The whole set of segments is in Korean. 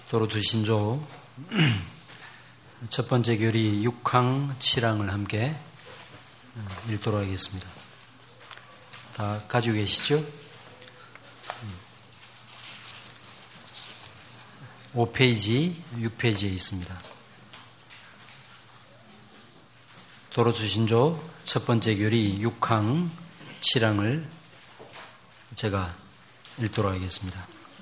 도로투신조 첫 번째 교리 6항, 7항을 함께 읽도록 하겠습니다. 다 가지고 계시죠? 5페이지, 6페이지에 있습니다. 도로투신조 첫 번째 교리 6항, 7항을 제가 읽도록 하겠습니다.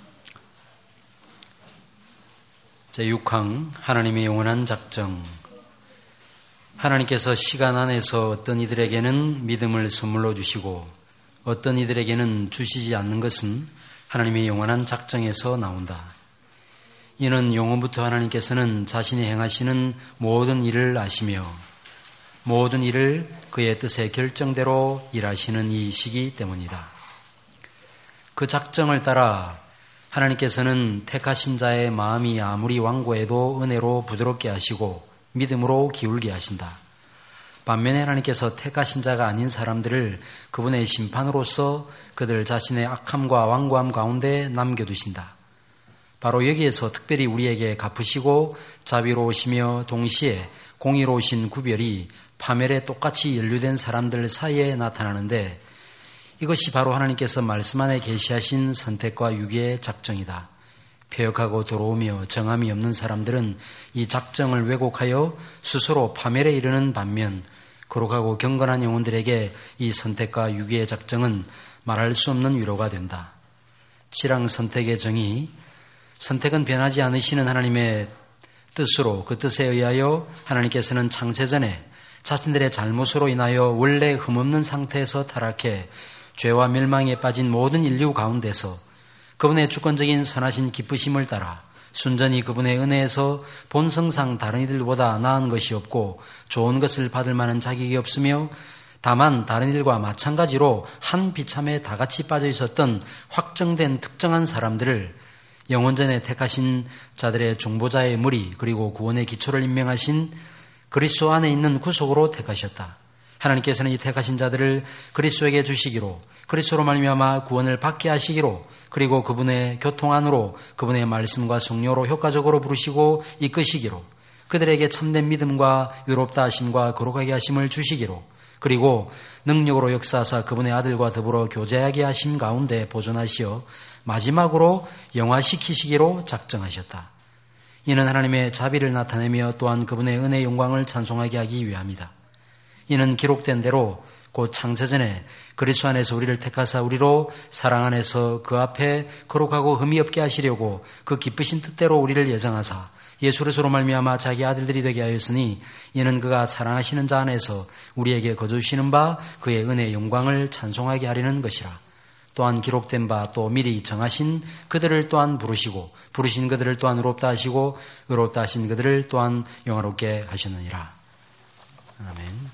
제6항 하나님의 영원한 작정. 하나님께서 시간 안에서 어떤 이들에게는 믿음을 선물로 주시고 어떤 이들에게는 주시지 않는 것은 하나님의 영원한 작정에서 나온다. 이는 영원부터 하나님께서는 자신이 행하시는 모든 일을 아시며 모든 일을 그의 뜻의 결정대로 일하시는 이시기 때문이다. 그 작정을 따라 하나님께서는 택하신 자의 마음이 아무리 완고해도 은혜로 부드럽게 하시고 믿음으로 기울게 하신다. 반면에 하나님께서 택하신 자가 아닌 사람들을 그분의 심판으로서 그들 자신의 악함과 완고함 가운데 남겨두신다. 바로 여기에서 특별히 우리에게 갚으시고 자비로우시며 동시에 공의로우신 구별이 파멸에 똑같이 연루된 사람들 사이에 나타나는데 이것이 바로 하나님께서 말씀 안에 계시하신 선택과 유기의 작정이다. 폐역하고 더러우며 정함이 없는 사람들은 이 작정을 왜곡하여 스스로 파멸에 이르는 반면 거룩하고 경건한 영혼들에게 이 선택과 유기의 작정은 말할 수 없는 위로가 된다. 7항 선택의 정의. 선택은 변하지 않으시는 하나님의 뜻으로 그 뜻에 의하여 하나님께서는 창세전에 자신들의 잘못으로 인하여 원래 흠없는 상태에서 타락해 죄와 멸망에 빠진 모든 인류 가운데서 그분의 주권적인 선하신 기쁘심을 따라 순전히 그분의 은혜에서 본성상 다른 이들보다 나은 것이 없고 좋은 것을 받을 만한 자격이 없으며 다만 다른 일과 마찬가지로 한 비참에 다같이 빠져 있었던 확정된 특정한 사람들을 영원전에 택하신 자들의 중보자의 무리 그리고 구원의 기초를 임명하신 그리스도 안에 있는 구속으로 택하셨다. 하나님께서는 이 택하신 자들을 그리스도에게 주시기로 그리스도로 말미암아 구원을 받게 하시기로 그리고 그분의 교통 안으로 그분의 말씀과 성령으로 효과적으로 부르시고 이끄시기로 그들에게 참된 믿음과 의롭다 하심과 거룩하게 하심을 주시기로 그리고 능력으로 역사하사 그분의 아들과 더불어 교제하게 하심 가운데 보존하시어 마지막으로 영화시키시기로 작정하셨다. 이는 하나님의 자비를 나타내며 또한 그분의 은혜의 영광을 찬송하게 하기 위함이다. 이는 기록된 대로 곧 창세전에 그리스도 안에서 우리를 택하사 우리로 사랑 안에서 그 앞에 거룩하고 흠이 없게 하시려고 그 기쁘신 뜻대로 우리를 예정하사 예수 그리스도로 말미암아 자기 아들들이 되게 하였으니 이는 그가 사랑하시는 자 안에서 우리에게 거두시는 바 그의 은혜의 영광을 찬송하게 하려는 것이라. 또한 기록된 바 또 미리 정하신 그들을 또한 부르시고 부르신 그들을 또한 의롭다 하시고 의롭다 하신 그들을 또한 영화롭게 하셨느니라. 아멘.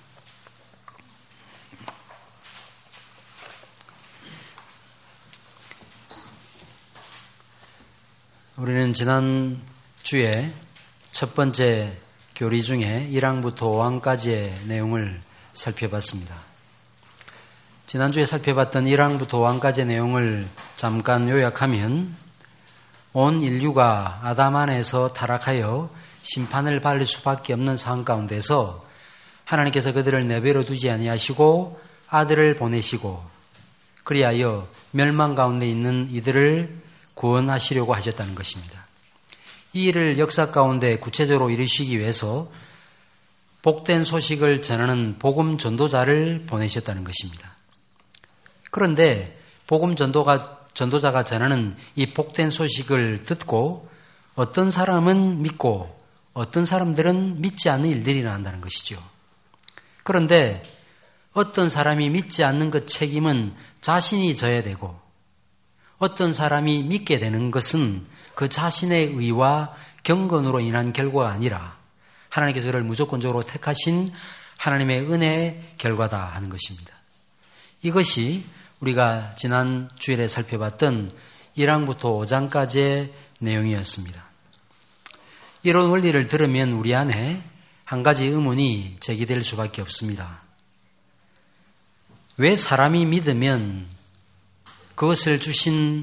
우리는 지난 주에 첫 번째 교리 중에 1항부터 5항까지의 내용을 살펴봤습니다. 지난주에 살펴봤던 1항부터 5항까지의 내용을 잠깐 요약하면 온 인류가 아담 안에서 타락하여 심판을 받을 수밖에 없는 상황 가운데서 하나님께서 그들을 내버려 두지 아니하시고 아들을 보내시고 그리하여 멸망 가운데 있는 이들을 구원하시려고 하셨다는 것입니다. 이 일을 역사 가운데 구체적으로 이루시기 위해서 복된 소식을 전하는 복음 전도자를 보내셨다는 것입니다. 그런데 복음 전도자가 전하는 이 복된 소식을 듣고 어떤 사람은 믿고 어떤 사람들은 믿지 않는 일들이 일어난다는 것이죠. 그런데 어떤 사람이 믿지 않는 그 책임은 자신이 져야 되고 어떤 사람이 믿게 되는 것은 그 자신의 의와 경건으로 인한 결과가 아니라 하나님께서 그를 무조건적으로 택하신 하나님의 은혜의 결과다 하는 것입니다. 이것이 우리가 지난 주일에 살펴봤던 1항부터 5장까지의 내용이었습니다. 이런 원리를 들으면 우리 안에 한 가지 의문이 제기될 수밖에 없습니다. 왜 사람이 믿으면 그것을 주신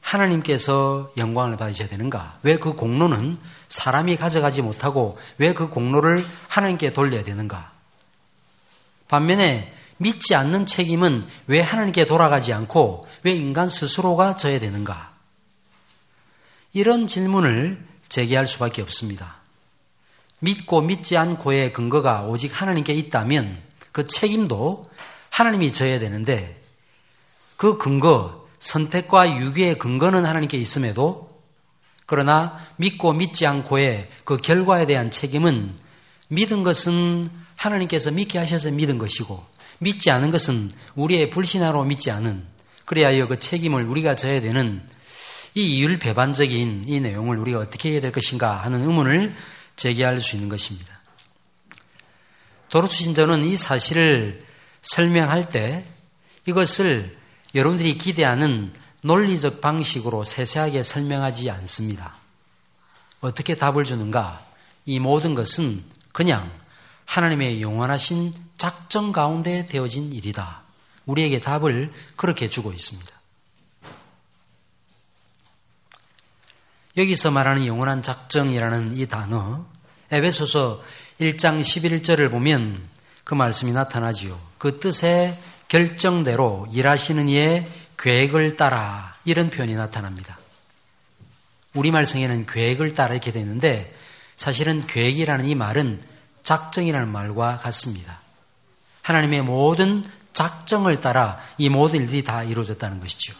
하나님께서 영광을 받으셔야 되는가? 왜 그 공로는 사람이 가져가지 못하고 왜 그 공로를 하나님께 돌려야 되는가? 반면에 믿지 않는 책임은 왜 하나님께 돌아가지 않고 왜 인간 스스로가 져야 되는가? 이런 질문을 제기할 수밖에 없습니다. 믿고 믿지 않고의 근거가 오직 하나님께 있다면 그 책임도 하나님이 져야 되는데 그 근거, 선택과 유기의 근거는 하나님께 있음에도 그러나 믿고 믿지 않고의 그 결과에 대한 책임은 믿은 것은 하나님께서 믿게 하셔서 믿은 것이고 믿지 않은 것은 우리의 불신하로 믿지 않은 그래야 그 책임을 우리가 져야 되는 이 이율배반적인 이 내용을 우리가 어떻게 해야 될 것인가 하는 의문을 제기할 수 있는 것입니다. 도로추신자는 이 사실을 설명할 때 이것을 여러분들이 기대하는 논리적 방식으로 세세하게 설명하지 않습니다. 어떻게 답을 주는가? 이 모든 것은 그냥 하나님의 영원하신 작정 가운데 되어진 일이다. 우리에게 답을 그렇게 주고 있습니다. 여기서 말하는 영원한 작정이라는 이 단어, 에베소서 1장 11절을 보면 그 말씀이 나타나지요. 그 뜻의 결정대로 일하시는 이의 계획을 따라 이런 표현이 나타납니다. 우리말 성에는 계획을 따라 이렇게 되는데 사실은 계획이라는 이 말은 작정이라는 말과 같습니다. 하나님의 모든 작정을 따라 이 모든 일들이 다 이루어졌다는 것이죠.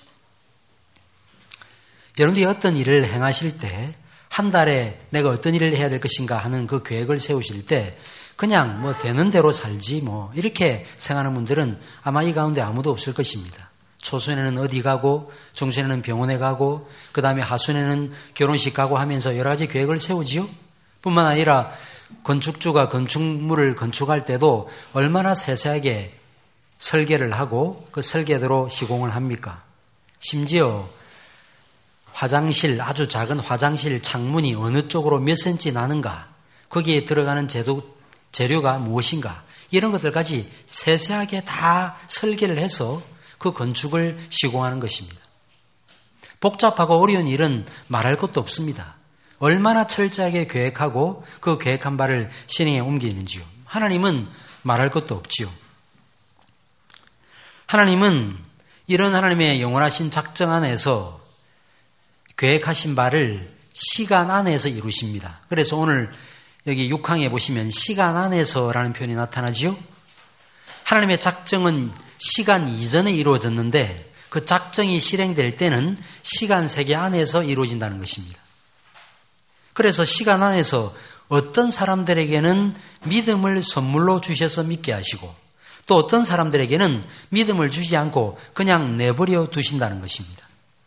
여러분들이 어떤 일을 행하실 때 한 달에 내가 어떤 일을 해야 될 것인가 하는 그 계획을 세우실 때 그냥 되는 대로 살지 이렇게 생각하는 분들은 아마 이 가운데 아무도 없을 것입니다. 초순에는 어디 가고 중순에는 병원에 가고 그 다음에 하순에는 결혼식 가고 하면서 여러 가지 계획을 세우지요. 뿐만 아니라 건축주가 건축물을 건축할 때도 얼마나 세세하게 설계를 하고 그 설계대로 시공을 합니까? 심지어 화장실, 아주 작은 화장실 창문이 어느 쪽으로 몇 센치 나는가, 거기에 들어가는 재료가 무엇인가, 이런 것들까지 세세하게 다 설계를 해서 그 건축을 시공하는 것입니다. 복잡하고 어려운 일은 말할 것도 없습니다. 얼마나 철저하게 계획하고 그 계획한 바를 실행에 옮기는지요. 하나님은 말할 것도 없지요. 하나님은 이런 하나님의 영원하신 작정 안에서 계획하신 바를 시간 안에서 이루십니다. 그래서 오늘 여기 6항에 보시면 시간 안에서라는 표현이 나타나지요. 하나님의 작정은 시간 이전에 이루어졌는데 그 작정이 실행될 때는 시간 세계 안에서 이루어진다는 것입니다. 그래서 시간 안에서 어떤 사람들에게는 믿음을 선물로 주셔서 믿게 하시고 또 어떤 사람들에게는 믿음을 주지 않고 그냥 내버려 두신다는 것입니다.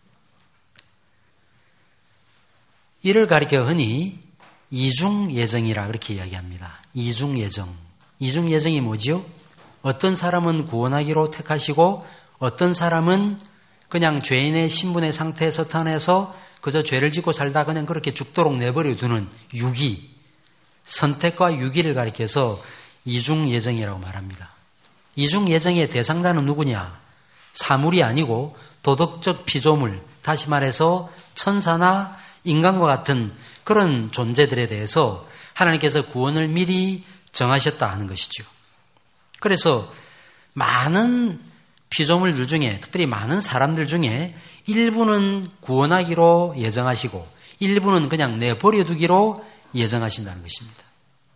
이를 가리켜 흔히 이중예정이라 그렇게 이야기합니다. 이중예정. 이중예정이 뭐지요? 어떤 사람은 구원하기로 택하시고 어떤 사람은 그냥 죄인의 신분의 상태에서 태어나서 그저 죄를 짓고 살다 그냥 그렇게 죽도록 내버려 두는 유기, 선택과 유기를 가리켜서 이중예정이라고 말합니다. 이중예정의 대상자는 누구냐? 사물이 아니고 도덕적 피조물, 다시 말해서 천사나 인간과 같은 그런 존재들에 대해서 하나님께서 구원을 미리 정하셨다 하는 것이죠. 그래서 많은 피조물들 중에, 특별히 많은 사람들 중에 일부는 구원하기로 예정하시고 일부는 그냥 내버려두기로 예정하신다는 것입니다.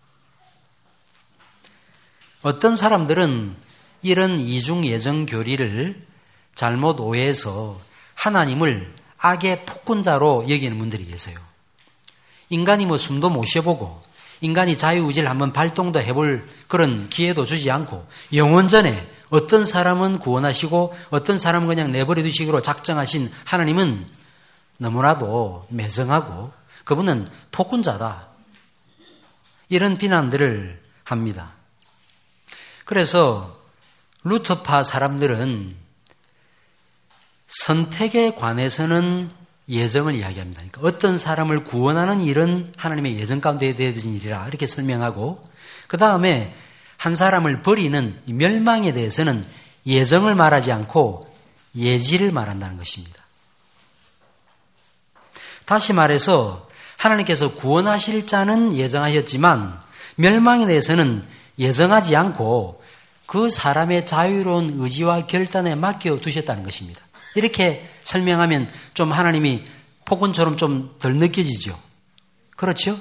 어떤 사람들은 이런 이중예정 교리를 잘못 오해해서 하나님을 악의 폭군자로 여기는 분들이 계세요. 인간이 숨도 못 쉬어보고 인간이 자유의지를 한번 발동도 해볼 그런 기회도 주지 않고 영원전에 어떤 사람은 구원하시고 어떤 사람은 그냥 내버려 두시기로 작정하신 하나님은 너무나도 매정하고 그분은 폭군자다. 이런 비난들을 합니다. 그래서 루터파 사람들은 선택에 관해서는 예정을 이야기합니다. 그러니까 어떤 사람을 구원하는 일은 하나님의 예정 가운데 되어진 일이라 이렇게 설명하고 그 다음에 한 사람을 버리는 멸망에 대해서는 예정을 말하지 않고 예지를 말한다는 것입니다. 다시 말해서 하나님께서 구원하실 자는 예정하셨지만 멸망에 대해서는 예정하지 않고 그 사람의 자유로운 의지와 결단에 맡겨두셨다는 것입니다. 이렇게 설명하면 좀 하나님이 폭언처럼 좀 덜 느껴지죠. 그렇죠?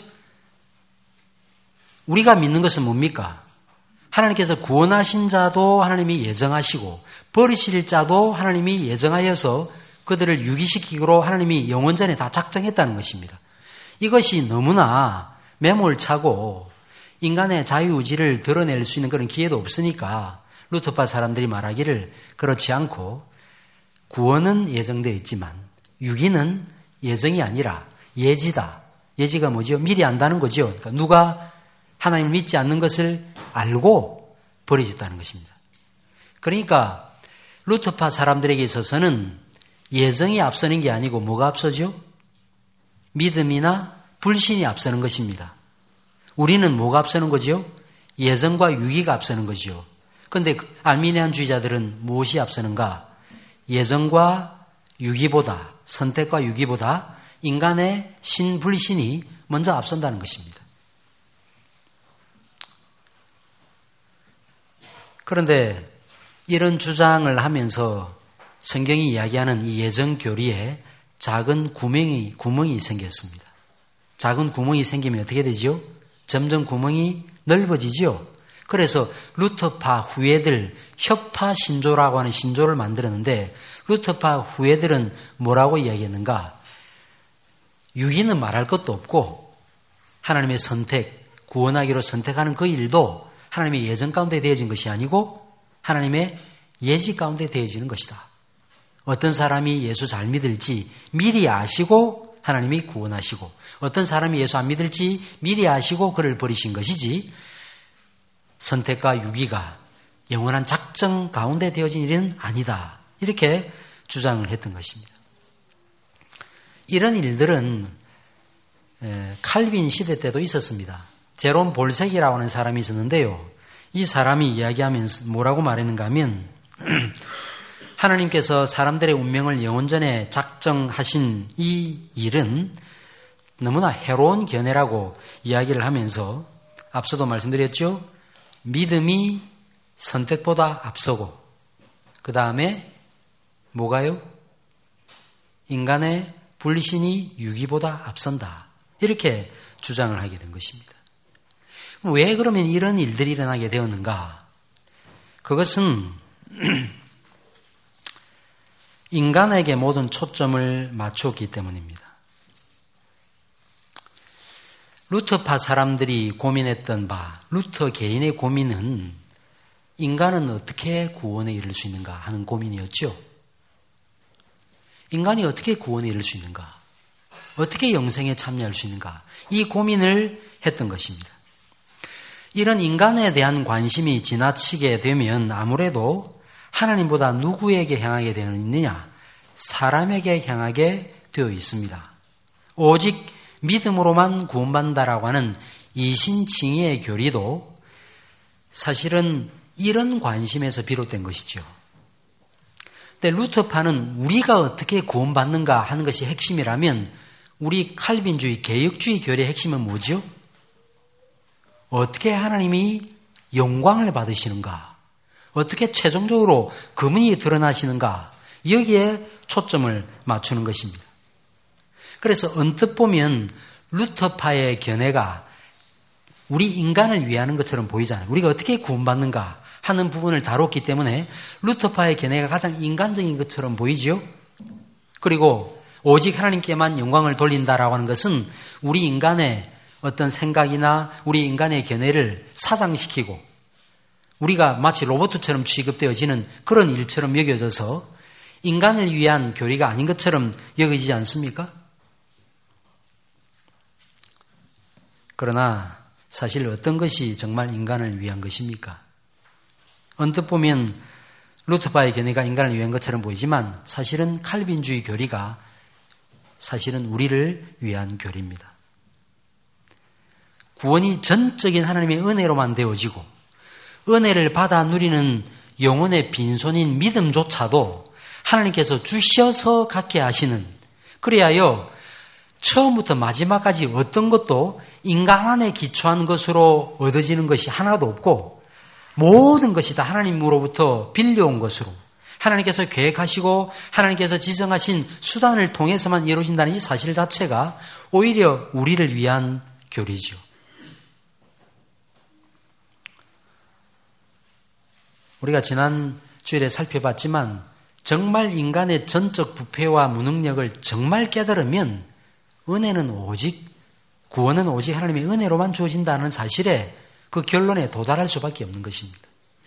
우리가 믿는 것은 뭡니까? 하나님께서 구원하신 자도 하나님이 예정하시고 버리실 자도 하나님이 예정하여서 그들을 유기시키기로 하나님이 영원전에 다 작정했다는 것입니다. 이것이 너무나 매몰차고 인간의 자유의지를 드러낼 수 있는 그런 기회도 없으니까 루터파 사람들이 말하기를 그렇지 않고 구원은 예정되어 있지만 유기는 예정이 아니라 예지다. 예지가 뭐죠? 미리 안다는 거죠. 그러니까 누가 하나님을 믿지 않는 것을 알고 버려졌다는 것입니다. 그러니까 루터파 사람들에게 있어서는 예정이 앞서는 게 아니고 뭐가 앞서죠? 믿음이나 불신이 앞서는 것입니다. 우리는 뭐가 앞서는 거죠? 예정과 유기가 앞서는 거죠. 그런데 알미니안주의자들은 무엇이 앞서는가? 예정과 유기보다, 선택과 유기보다 인간의 신불신이 먼저 앞선다는 것입니다. 그런데 이런 주장을 하면서 성경이 이야기하는 이 예정 교리에 작은 구멍이 생겼습니다. 작은 구멍이 생기면 어떻게 되죠? 점점 구멍이 넓어지죠. 그래서 루터파 후예들, 협파 신조라고 하는 신조를 만들었는데 루터파 후예들은 뭐라고 이야기했는가? 유기는 말할 것도 없고 하나님의 선택, 구원하기로 선택하는 그 일도 하나님의 예정 가운데 되어진 것이 아니고 하나님의 예지 가운데 되어지는 것이다. 어떤 사람이 예수 잘 믿을지 미리 아시고 하나님이 구원하시고 어떤 사람이 예수 안 믿을지 미리 아시고 그를 버리신 것이지 선택과 유기가 영원한 작정 가운데 되어진 일은 아니다. 이렇게 주장을 했던 것입니다. 이런 일들은 칼빈 시대 때도 있었습니다. 제롬 볼색이라고 하는 사람이 있었는데요. 이 사람이 이야기하면서 뭐라고 말했는가 하면 하나님께서 사람들의 운명을 영원전에 작정하신 이 일은 너무나 해로운 견해라고 이야기를 하면서 앞서도 말씀드렸죠. 믿음이 선택보다 앞서고 그 다음에 뭐가요? 인간의 불신이 유기보다 앞선다. 이렇게 주장을 하게 된 것입니다. 왜 그러면 이런 일들이 일어나게 되었는가? 그것은 인간에게 모든 초점을 맞췄기 때문입니다. 루터파 사람들이 고민했던 바, 루터 개인의 고민은 인간은 어떻게 구원에 이를 수 있는가 하는 고민이었죠. 인간이 어떻게 구원에 이를 수 있는가? 어떻게 영생에 참여할 수 있는가? 이 고민을 했던 것입니다. 이런 인간에 대한 관심이 지나치게 되면 아무래도 하나님보다 누구에게 향하게 되느냐? 사람에게 향하게 되어 있습니다. 오직 믿음으로만 구원받는다라고 하는 이신칭의의 교리도 사실은 이런 관심에서 비롯된 것이죠. 근데 루터파는 우리가 어떻게 구원받는가 하는 것이 핵심이라면 우리 칼빈주의, 개혁주의 교리의 핵심은 뭐죠? 어떻게 하나님이 영광을 받으시는가? 어떻게 최종적으로 그분이 드러나시는가? 여기에 초점을 맞추는 것입니다. 그래서 언뜻 보면 루터파의 견해가 우리 인간을 위하는 것처럼 보이잖아요. 우리가 어떻게 구원받는가 하는 부분을 다뤘기 때문에 루터파의 견해가 가장 인간적인 것처럼 보이죠. 그리고 오직 하나님께만 영광을 돌린다라고 하는 것은 우리 인간의 어떤 생각이나 우리 인간의 견해를 사장시키고 우리가 마치 로봇처럼 취급되어지는 그런 일처럼 여겨져서 인간을 위한 교리가 아닌 것처럼 여겨지지 않습니까? 그러나 사실 어떤 것이 정말 인간을 위한 것입니까? 언뜻 보면 루터파의 견해가 인간을 위한 것처럼 보이지만 사실은 칼빈주의 교리가 사실은 우리를 위한 교리입니다. 구원이 전적인 하나님의 은혜로만 되어지고 은혜를 받아 누리는 영혼의 빈손인 믿음조차도 하나님께서 주셔서 갖게 하시는, 그리하여 처음부터 마지막까지 어떤 것도 인간 안에 기초한 것으로 얻어지는 것이 하나도 없고 모든 것이 다 하나님으로부터 빌려온 것으로 하나님께서 계획하시고 하나님께서 지정하신 수단을 통해서만 이루어진다는 이 사실 자체가 오히려 우리를 위한 교리죠. 우리가 지난 주일에 살펴봤지만 정말 인간의 전적 부패와 무능력을 정말 깨달으면 구원은 오직 하나님의 은혜로만 주어진다는 사실에 그 결론에 도달할 수밖에 없는 것입니다.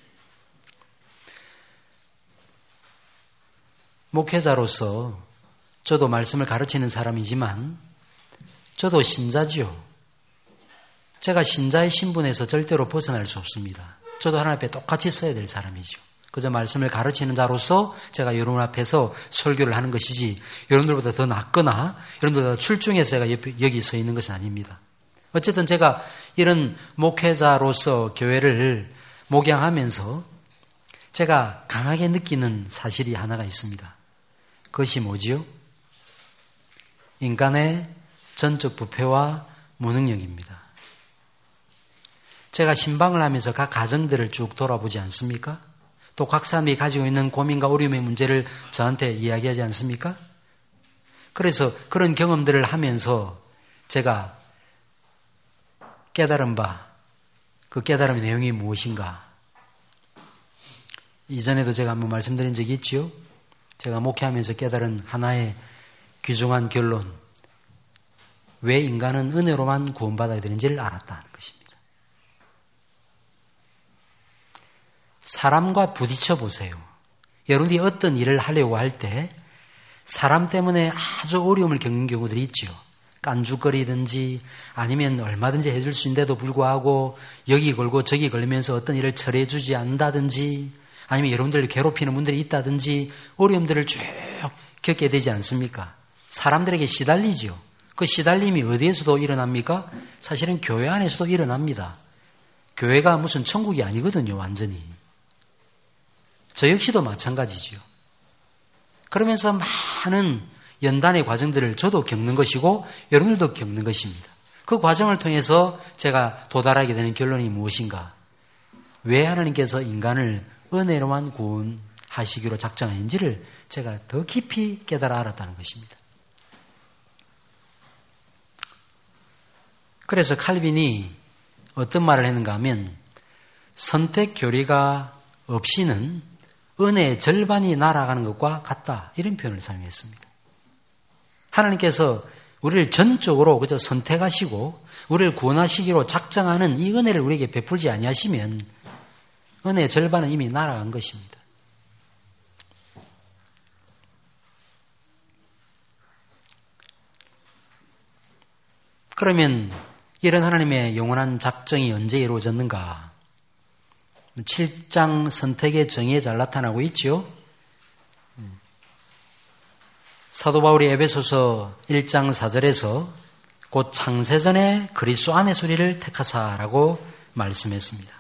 목회자로서 저도 말씀을 가르치는 사람이지만 저도 신자지요. 제가 신자의 신분에서 절대로 벗어날 수 없습니다. 저도 하나님 앞에 똑같이 서야 될 사람이죠. 그저 말씀을 가르치는 자로서 제가 여러분 앞에서 설교를 하는 것이지 여러분들보다 더 낫거나 여러분들보다 출중해서 제가 여기 서 있는 것은 아닙니다. 어쨌든 제가 이런 목회자로서 교회를 목양하면서 제가 강하게 느끼는 사실이 하나가 있습니다. 그것이 뭐지요? 인간의 전적 부패와 무능력입니다. 제가 신방을 하면서 각 가정들을 쭉 돌아보지 않습니까? 또 각 사람이 가지고 있는 고민과 어려움의 문제를 저한테 이야기하지 않습니까? 그래서 그런 경험들을 하면서 제가 깨달은 그 깨달음의 내용이 무엇인가? 이전에도 제가 한번 말씀드린 적이 있지요. 제가 목회하면서 깨달은 하나의 귀중한 결론. 왜 인간은 은혜로만 구원받아야 되는지를 알았다는 것입니다. 사람과 부딪혀 보세요. 여러분들이 어떤 일을 하려고 할 때 사람 때문에 아주 어려움을 겪는 경우들이 있죠. 깐죽거리든지 아니면 얼마든지 해줄 수 있는데도 불구하고 여기 걸고 저기 걸면서 어떤 일을 처리해 주지 않는다든지 아니면 여러분들을 괴롭히는 분들이 있다든지 어려움들을 쭉 겪게 되지 않습니까? 사람들에게 시달리죠. 그 시달림이 어디에서도 일어납니까? 사실은 교회 안에서도 일어납니다. 교회가 무슨 천국이 아니거든요, 완전히. 저 역시도 마찬가지죠. 그러면서 많은 연단의 과정들을 저도 겪는 것이고 여러분들도 겪는 것입니다. 그 과정을 통해서 제가 도달하게 되는 결론이 무엇인가? 왜 하나님께서 인간을 은혜로만 구원하시기로 작정하는지를 제가 더 깊이 깨달아 알았다는 것입니다. 그래서 칼빈이 어떤 말을 했는가 하면 선택 교리가 없이는 은혜의 절반이 날아가는 것과 같다. 이런 표현을 사용했습니다. 하나님께서 우리를 전적으로 그저 선택하시고 우리를 구원하시기로 작정하는 이 은혜를 우리에게 베풀지 아니하시면 은혜의 절반은 이미 날아간 것입니다. 그러면 이런 하나님의 영원한 작정이 언제 이루어졌는가? 7장 선택의 정의에 잘 나타나고 있죠. 사도 바울이 에베소서 1장 4절에서 곧 창세전에 그리스도 안에서 우리를 택하사라고 말씀했습니다.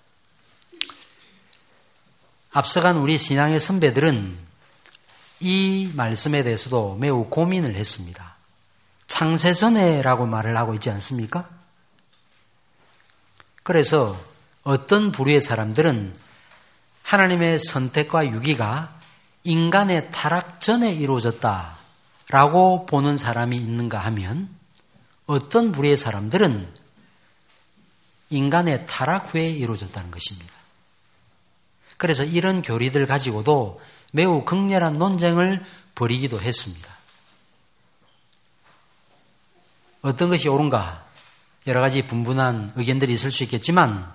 앞서간 우리 신앙의 선배들은 이 말씀에 대해서도 매우 고민을 했습니다. 창세전에라고 말을 하고 있지 않습니까? 그래서 어떤 부류의 사람들은 하나님의 선택과 유기가 인간의 타락 전에 이루어졌다라고 보는 사람이 있는가 하면 어떤 부류의 사람들은 인간의 타락 후에 이루어졌다는 것입니다. 그래서 이런 교리들 가지고도 매우 극렬한 논쟁을 벌이기도 했습니다. 어떤 것이 옳은가? 여러 가지 분분한 의견들이 있을 수 있겠지만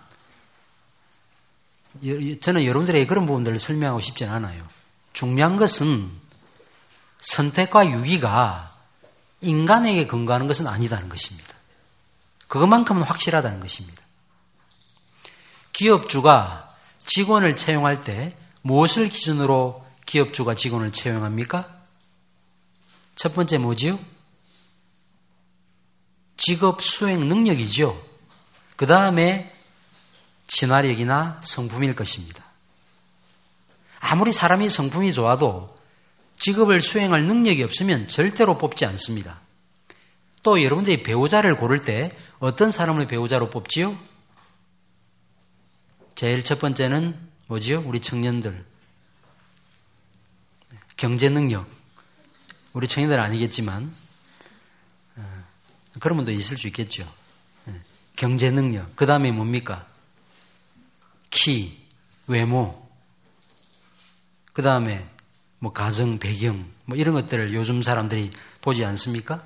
저는 여러분들에게 그런 부분들을 설명하고 싶지는 않아요. 중요한 것은 선택과 유기가 인간에게 근거하는 것은 아니다는 것입니다. 그것만큼은 확실하다는 것입니다. 기업주가 직원을 채용할 때 무엇을 기준으로 기업주가 직원을 채용합니까? 첫 번째 뭐지요? 직업 수행 능력이죠. 그 다음에 친화력이나 성품일 것입니다. 아무리 사람이 성품이 좋아도 직업을 수행할 능력이 없으면 절대로 뽑지 않습니다. 또 여러분들이 배우자를 고를 때 어떤 사람을 배우자로 뽑지요? 제일 첫 번째는 뭐지요? 우리 청년들. 경제 능력. 우리 청년들 아니겠지만 그런 분도 있을 수 있겠죠. 경제 능력. 그 다음에 뭡니까? 키, 외모. 그 다음에 뭐 가정 배경, 뭐 이런 것들을 요즘 사람들이 보지 않습니까?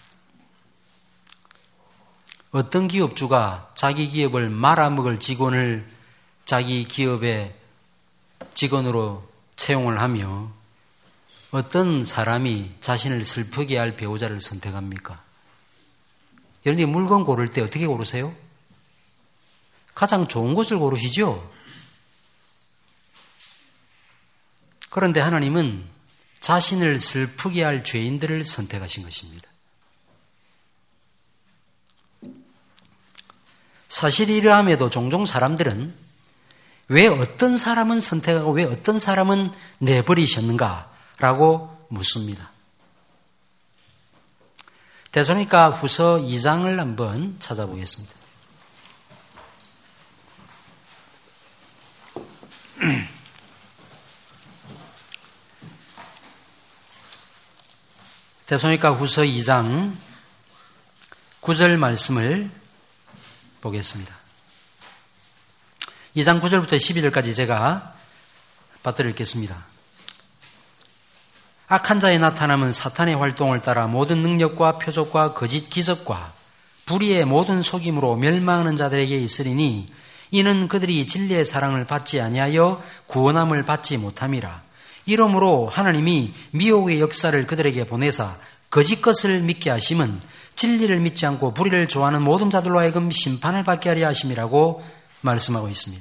어떤 기업주가 자기 기업을 말아먹을 직원을 자기 기업의 직원으로 채용을 하며 어떤 사람이 자신을 슬프게 할 배우자를 선택합니까? 여러분이 물건 고를 때 어떻게 고르세요? 가장 좋은 것을 고르시죠? 그런데 하나님은 자신을 슬프게 할 죄인들을 선택하신 것입니다. 사실 이러함에도 종종 사람들은 왜 어떤 사람은 선택하고 왜 어떤 사람은 내버리셨는가라고 묻습니다. 데살로니가 후서 2장을 한번 찾아보겠습니다. 데살로니가 후서 2장 9절 말씀을 보겠습니다. 2장 9절부터 12절까지 제가 받들어 읽겠습니다. 악한 자의 나타남은 사탄의 활동을 따라 모든 능력과 표적과 거짓 기적과 불의의 모든 속임으로 멸망하는 자들에게 있으리니 이는 그들이 진리의 사랑을 받지 아니하여 구원함을 받지 못함이라. 이러므로 하나님이 미혹의 역사를 그들에게 보내사 거짓 것을 믿게 하심은 진리를 믿지 않고 불의를 좋아하는 모든 자들로 하여금 심판을 받게 하려 하심이라고 말씀하고 있습니다.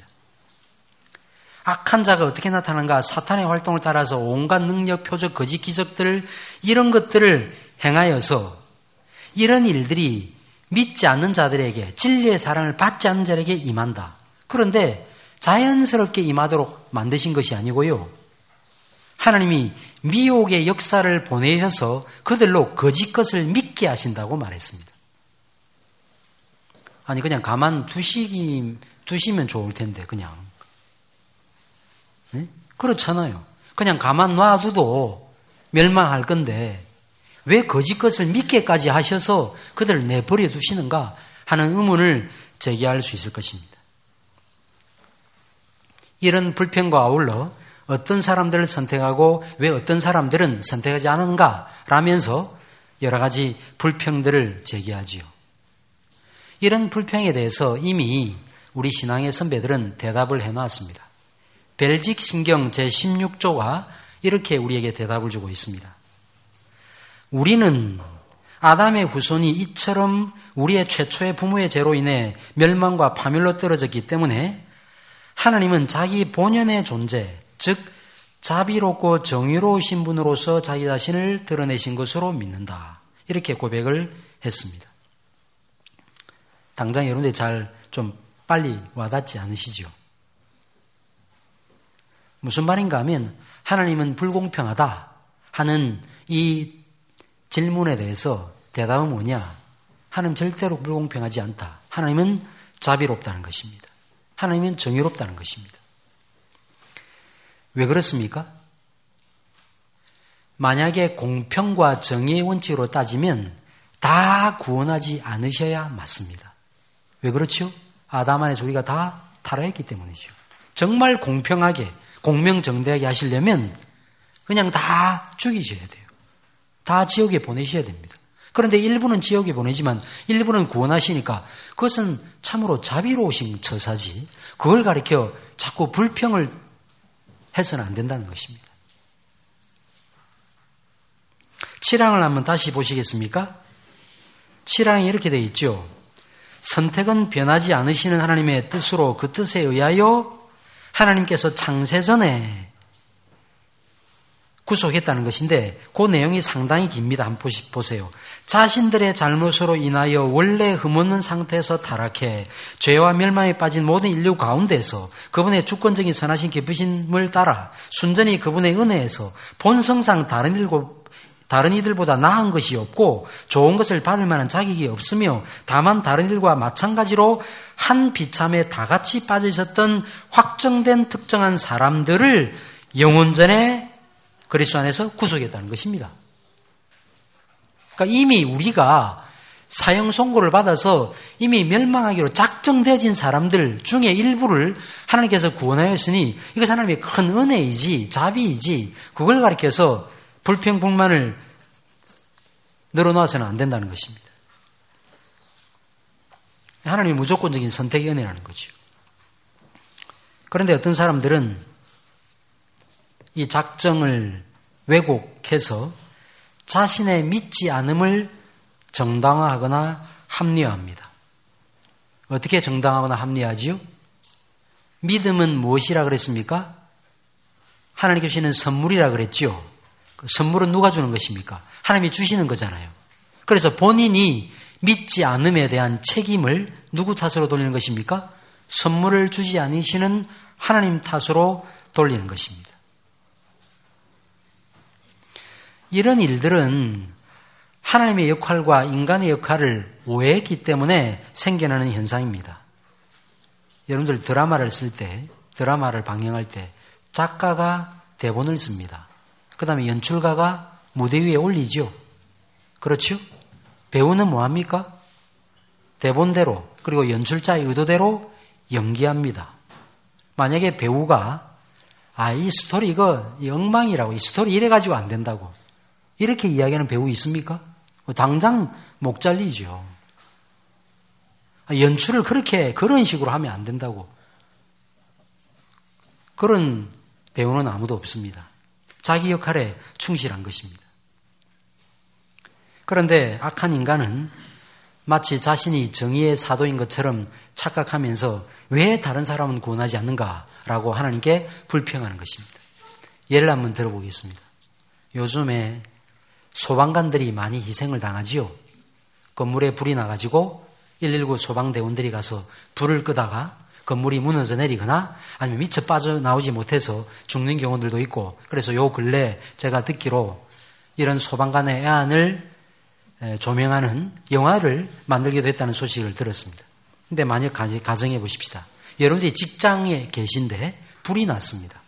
악한 자가 어떻게 나타나는가? 사탄의 활동을 따라서 온갖 능력, 표적, 거짓 기적들 이런 것들을 행하여서 이런 일들이 믿지 않는 자들에게 진리의 사랑을 받지 않는 자들에게 임한다. 그런데 자연스럽게 임하도록 만드신 것이 아니고요. 하나님이 미혹의 역사를 보내셔서 그들로 거짓 것을 믿게 하신다고 말했습니다. 아니 그냥 가만 두시면 좋을 텐데 그냥. 네? 그렇잖아요. 그냥 가만 놔둬도 멸망할 건데 왜 거짓 것을 믿게까지 하셔서 그들을 내버려 두시는가 하는 의문을 제기할 수 있을 것입니다. 이런 불평과 아울러 어떤 사람들을 선택하고 왜 어떤 사람들은 선택하지 않은가 라면서 여러 가지 불평들을 제기하지요. 이런 불평에 대해서 이미 우리 신앙의 선배들은 대답을 해놨습니다. 벨직 신경 제16조가 이렇게 우리에게 대답을 주고 있습니다. 우리는 아담의 후손이 이처럼 우리의 최초의 부모의 죄로 인해 멸망과 파멸로 떨어졌기 때문에 하나님은 자기 본연의 존재, 즉 자비롭고 정의로우신 분으로서 자기 자신을 드러내신 것으로 믿는다. 이렇게 고백을 했습니다. 당장 여러분들이 잘 좀 빨리 와닿지 않으시죠? 무슨 말인가 하면 하나님은 불공평하다 하는 이 질문에 대해서 대답은 뭐냐? 하나님 절대로 불공평하지 않다. 하나님은 자비롭다는 것입니다. 하나님은 정의롭다는 것입니다. 왜 그렇습니까? 만약에 공평과 정의의 원칙으로 따지면 다 구원하지 않으셔야 맞습니다. 왜 그렇죠? 아담 안에서 우리가 다 타락했기 때문이죠. 정말 공평하게 공명정대하게 하시려면 그냥 다 죽이셔야 돼요. 다 지옥에 보내셔야 됩니다. 그런데 일부는 지옥에 보내지만 일부는 구원하시니까 그것은 참으로 자비로우신 처사지 그걸 가리켜 자꾸 불평을 해서는 안 된다는 것입니다. 7항을 한번 다시 보시겠습니까? 7항이 이렇게 되어 있죠. 선택은 변하지 않으시는 하나님의 뜻으로 그 뜻에 의하여 하나님께서 창세전에 구속했다는 것인데 그 내용이 상당히 깁니다. 한번 보세요. 자신들의 잘못으로 인하여 원래 흠없는 상태에서 타락해 죄와 멸망에 빠진 모든 인류 가운데서 그분의 주권적인 선하신 기쁘심을 따라 순전히 그분의 은혜에서 본성상 다른 다른 이들보다 나은 것이 없고 좋은 것을 받을 만한 자격이 없으며 다만 다른 이들과 마찬가지로 한 비참에 다 같이 빠져 있었던 확정된 특정한 사람들을 영원전에 그리스도 안에서 구속했다는 것입니다. 그러니까 이미 우리가 사형 선고를 받아서 이미 멸망하기로 작정되어진 사람들 중에 일부를 하나님께서 구원하였으니 이것은 하나님의 큰 은혜이지 자비이지 그걸 가리켜서 불평불만을 늘어놓아서는 안 된다는 것입니다. 하나님의 무조건적인 선택의 은혜라는 거죠. 그런데 어떤 사람들은 이 작정을 왜곡해서 자신의 믿지 않음을 정당화하거나 합리화합니다. 어떻게 정당화하거나 합리화하지요? 믿음은 무엇이라 그랬습니까? 하나님께 주시는 선물이라 그랬지요. 그 선물은 누가 주는 것입니까? 하나님이 주시는 거잖아요. 그래서 본인이 믿지 않음에 대한 책임을 누구 탓으로 돌리는 것입니까? 선물을 주지 않으시는 하나님 탓으로 돌리는 것입니다. 이런 일들은 하나님의 역할과 인간의 역할을 오해했기 때문에 생겨나는 현상입니다. 여러분들 드라마를 쓸 때, 드라마를 방영할 때 작가가 대본을 씁니다. 그 다음에 연출가가 무대 위에 올리죠. 그렇죠? 배우는 뭐합니까? 대본대로 그리고 연출자의 의도대로 연기합니다. 만약에 배우가 이 스토리 이거 엉망이라고 이 스토리 이래가지고 안 된다고 이렇게 이야기하는 배우 있습니까? 당장 목 잘리죠. 연출을 그런 식으로 하면 안 된다고. 그런 배우는 아무도 없습니다. 자기 역할에 충실한 것입니다. 그런데 악한 인간은 마치 자신이 정의의 사도인 것처럼 착각하면서 왜 다른 사람은 구원하지 않는가라고 하나님께 불평하는 것입니다. 예를 한번 들어보겠습니다. 요즘에 소방관들이 많이 희생을 당하지요. 건물에 불이 나가지고 119 소방대원들이 가서 불을 끄다가 건물이 무너져 내리거나 아니면 미처 빠져나오지 못해서 죽는 경우들도 있고 그래서 요 근래 제가 듣기로 이런 소방관의 애환을 조명하는 영화를 만들기도 했다는 소식을 들었습니다. 근데 만약 가정해 보십시다. 여러분들이 직장에 계신데 불이 났습니다.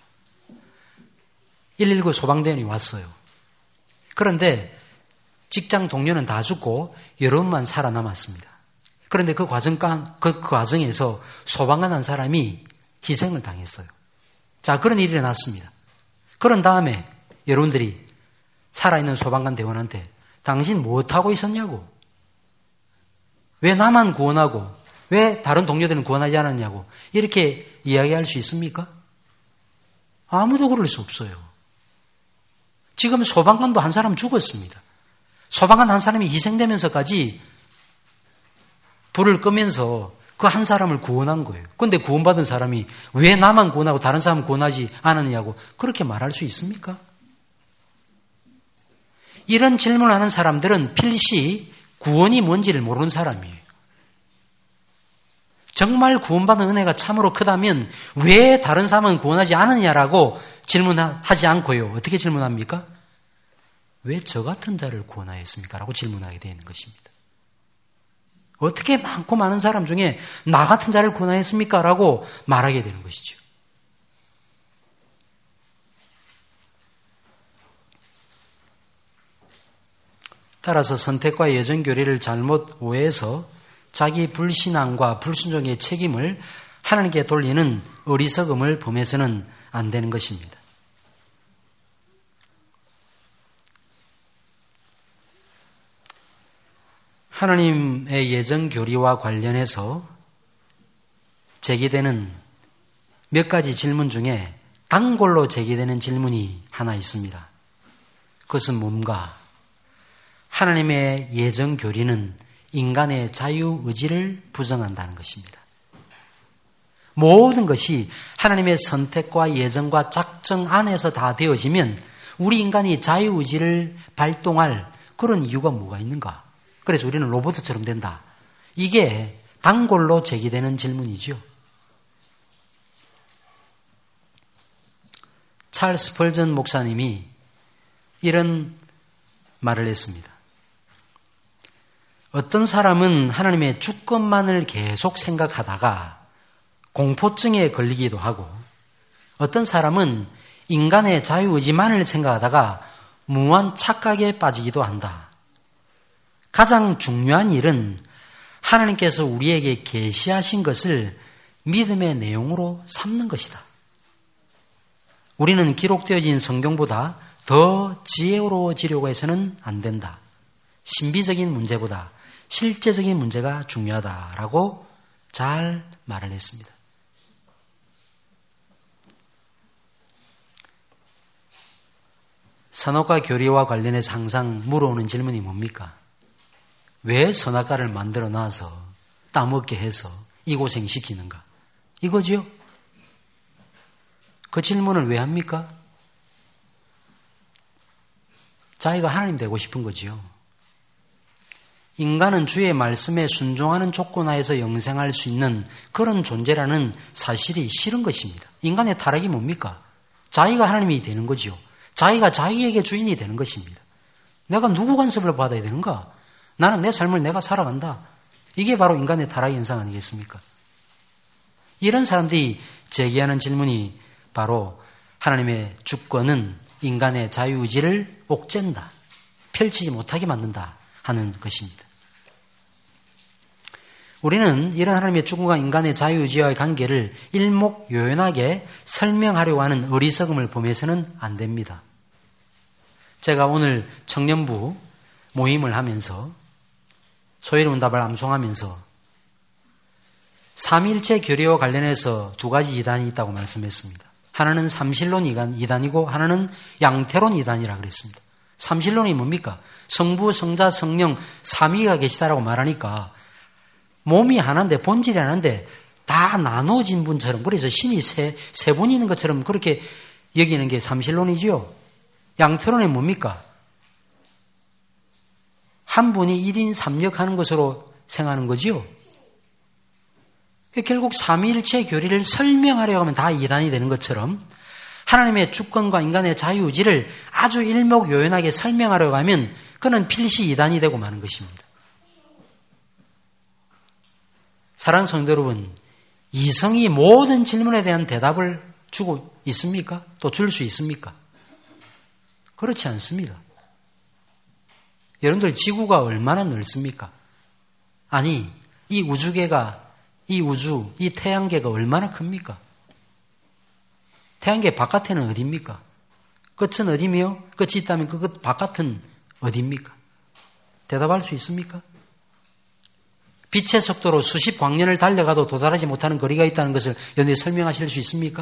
119 소방대원이 왔어요. 그런데 직장 동료는 다 죽고 여러분만 살아남았습니다. 그런데 그 과정에서 소방관 한 사람이 희생을 당했어요. 자, 그런 일이 일어났습니다. 그런 다음에 여러분들이 살아있는 소방관 대원한테 당신 무엇하고 있었냐고, 왜 나만 구원하고 왜 다른 동료들은 구원하지 않았냐고 이렇게 이야기할 수 있습니까? 아무도 그럴 수 없어요. 지금 소방관도 한 사람 죽었습니다. 소방관 한 사람이 희생되면서까지 불을 끄면서 그 한 사람을 구원한 거예요. 그런데 구원받은 사람이 왜 나만 구원하고 다른 사람은 구원하지 않았냐고 그렇게 말할 수 있습니까? 이런 질문을 하는 사람들은 필시 구원이 뭔지를 모르는 사람이에요. 정말 구원받은 은혜가 참으로 크다면 왜 다른 사람은 구원하지 않느냐라고 질문하지 않고요. 어떻게 질문합니까? 왜 저 같은 자를 구원하였습니까? 라고 질문하게 되는 것입니다. 어떻게 많고 많은 사람 중에 나 같은 자를 구원하였습니까? 라고 말하게 되는 것이죠. 따라서 선택과 예전 교리를 잘못 오해해서 자기 불신앙과 불순종의 책임을 하나님께 돌리는 어리석음을 범해서는 안 되는 것입니다. 하나님의 예전 교리와 관련해서 제기되는 몇 가지 질문 중에 단골로 제기되는 질문이 하나 있습니다. 그것은 뭔가? 하나님의 예전 교리는 인간의 자유의지를 부정한다는 것입니다. 모든 것이 하나님의 선택과 예정과 작정 안에서 다 되어지면 우리 인간이 자유의지를 발동할 그런 이유가 뭐가 있는가? 그래서 우리는 로봇처럼 된다. 이게 단골로 제기되는 질문이죠. 찰스 스펄전 목사님이 이런 말을 했습니다. 어떤 사람은 하나님의 주권만을 계속 생각하다가 공포증에 걸리기도 하고 어떤 사람은 인간의 자유의지만을 생각하다가 무한 착각에 빠지기도 한다. 가장 중요한 일은 하나님께서 우리에게 계시하신 것을 믿음의 내용으로 삼는 것이다. 우리는 기록되어진 성경보다 더 지혜로워지려고 해서는 안 된다. 신비적인 문제보다 실제적인 문제가 중요하다라고 잘 말을 했습니다. 선악과 교리와 관련해서 항상 물어오는 질문이 뭡니까? 왜 선악과를 만들어 놔서 따먹게 해서 이 고생시키는가? 이거지요? 그 질문을 왜 합니까? 자기가 하나님 되고 싶은 거지요. 인간은 주의 말씀에 순종하는 조건 하에서 영생할 수 있는 그런 존재라는 사실이 싫은 것입니다. 인간의 타락이 뭡니까? 자기가 하나님이 되는 거지요. 자기가 자기에게 주인이 되는 것입니다. 내가 누구 간섭을 받아야 되는가? 나는 내 삶을 내가 살아간다. 이게 바로 인간의 타락 현상 아니겠습니까? 이런 사람들이 제기하는 질문이 바로 하나님의 주권은 인간의 자유의지를 옥죄한다. 펼치지 못하게 만든다 하는 것입니다. 우리는 이런 하나님의 주권과 인간의 자유의지와의 관계를 일목요연하게 설명하려고 하는 어리석음을 범해서는 안 됩니다. 제가 오늘 청년부 모임을 하면서 소위문답을 암송하면서 삼일체 교리와 관련해서 두 가지 이단이 있다고 말씀했습니다. 하나는 삼실론 이단이고 하나는 양태론 이단이라고 그랬습니다. 삼실론이 뭡니까? 성부, 성자, 성령 삼위가 계시다라고 말하니까 몸이 하나인데 본질이 하나인데 다 나눠진 분처럼 그래서 신이 세 분이 있는 것처럼 그렇게 여기는 게 삼실론이지요. 양태론이 뭡니까? 한 분이 1인 3역 하는 것으로 생각하는 거지요. 결국 삼위일체 교리를 설명하려고 하면 다 이단이 되는 것처럼 하나님의 주권과 인간의 자유의지를 아주 일목요연하게 설명하려고 하면 그는 필시 이단이 되고 마는 것입니다. 사랑하는 성도 여러분, 이성이 모든 질문에 대한 대답을 주고 있습니까? 또 줄 수 있습니까? 그렇지 않습니다. 여러분들 지구가 얼마나 넓습니까? 아니, 이 우주계가, 이 우주, 이 태양계가 얼마나 큽니까? 태양계 바깥에는 어디입니까? 끝은 어디며 끝이 있다면 그 끝 바깥은 어디입니까? 대답할 수 있습니까? 빛의 속도로 수십 광년을 달려가도 도달하지 못하는 거리가 있다는 것을 여러분이 설명하실 수 있습니까?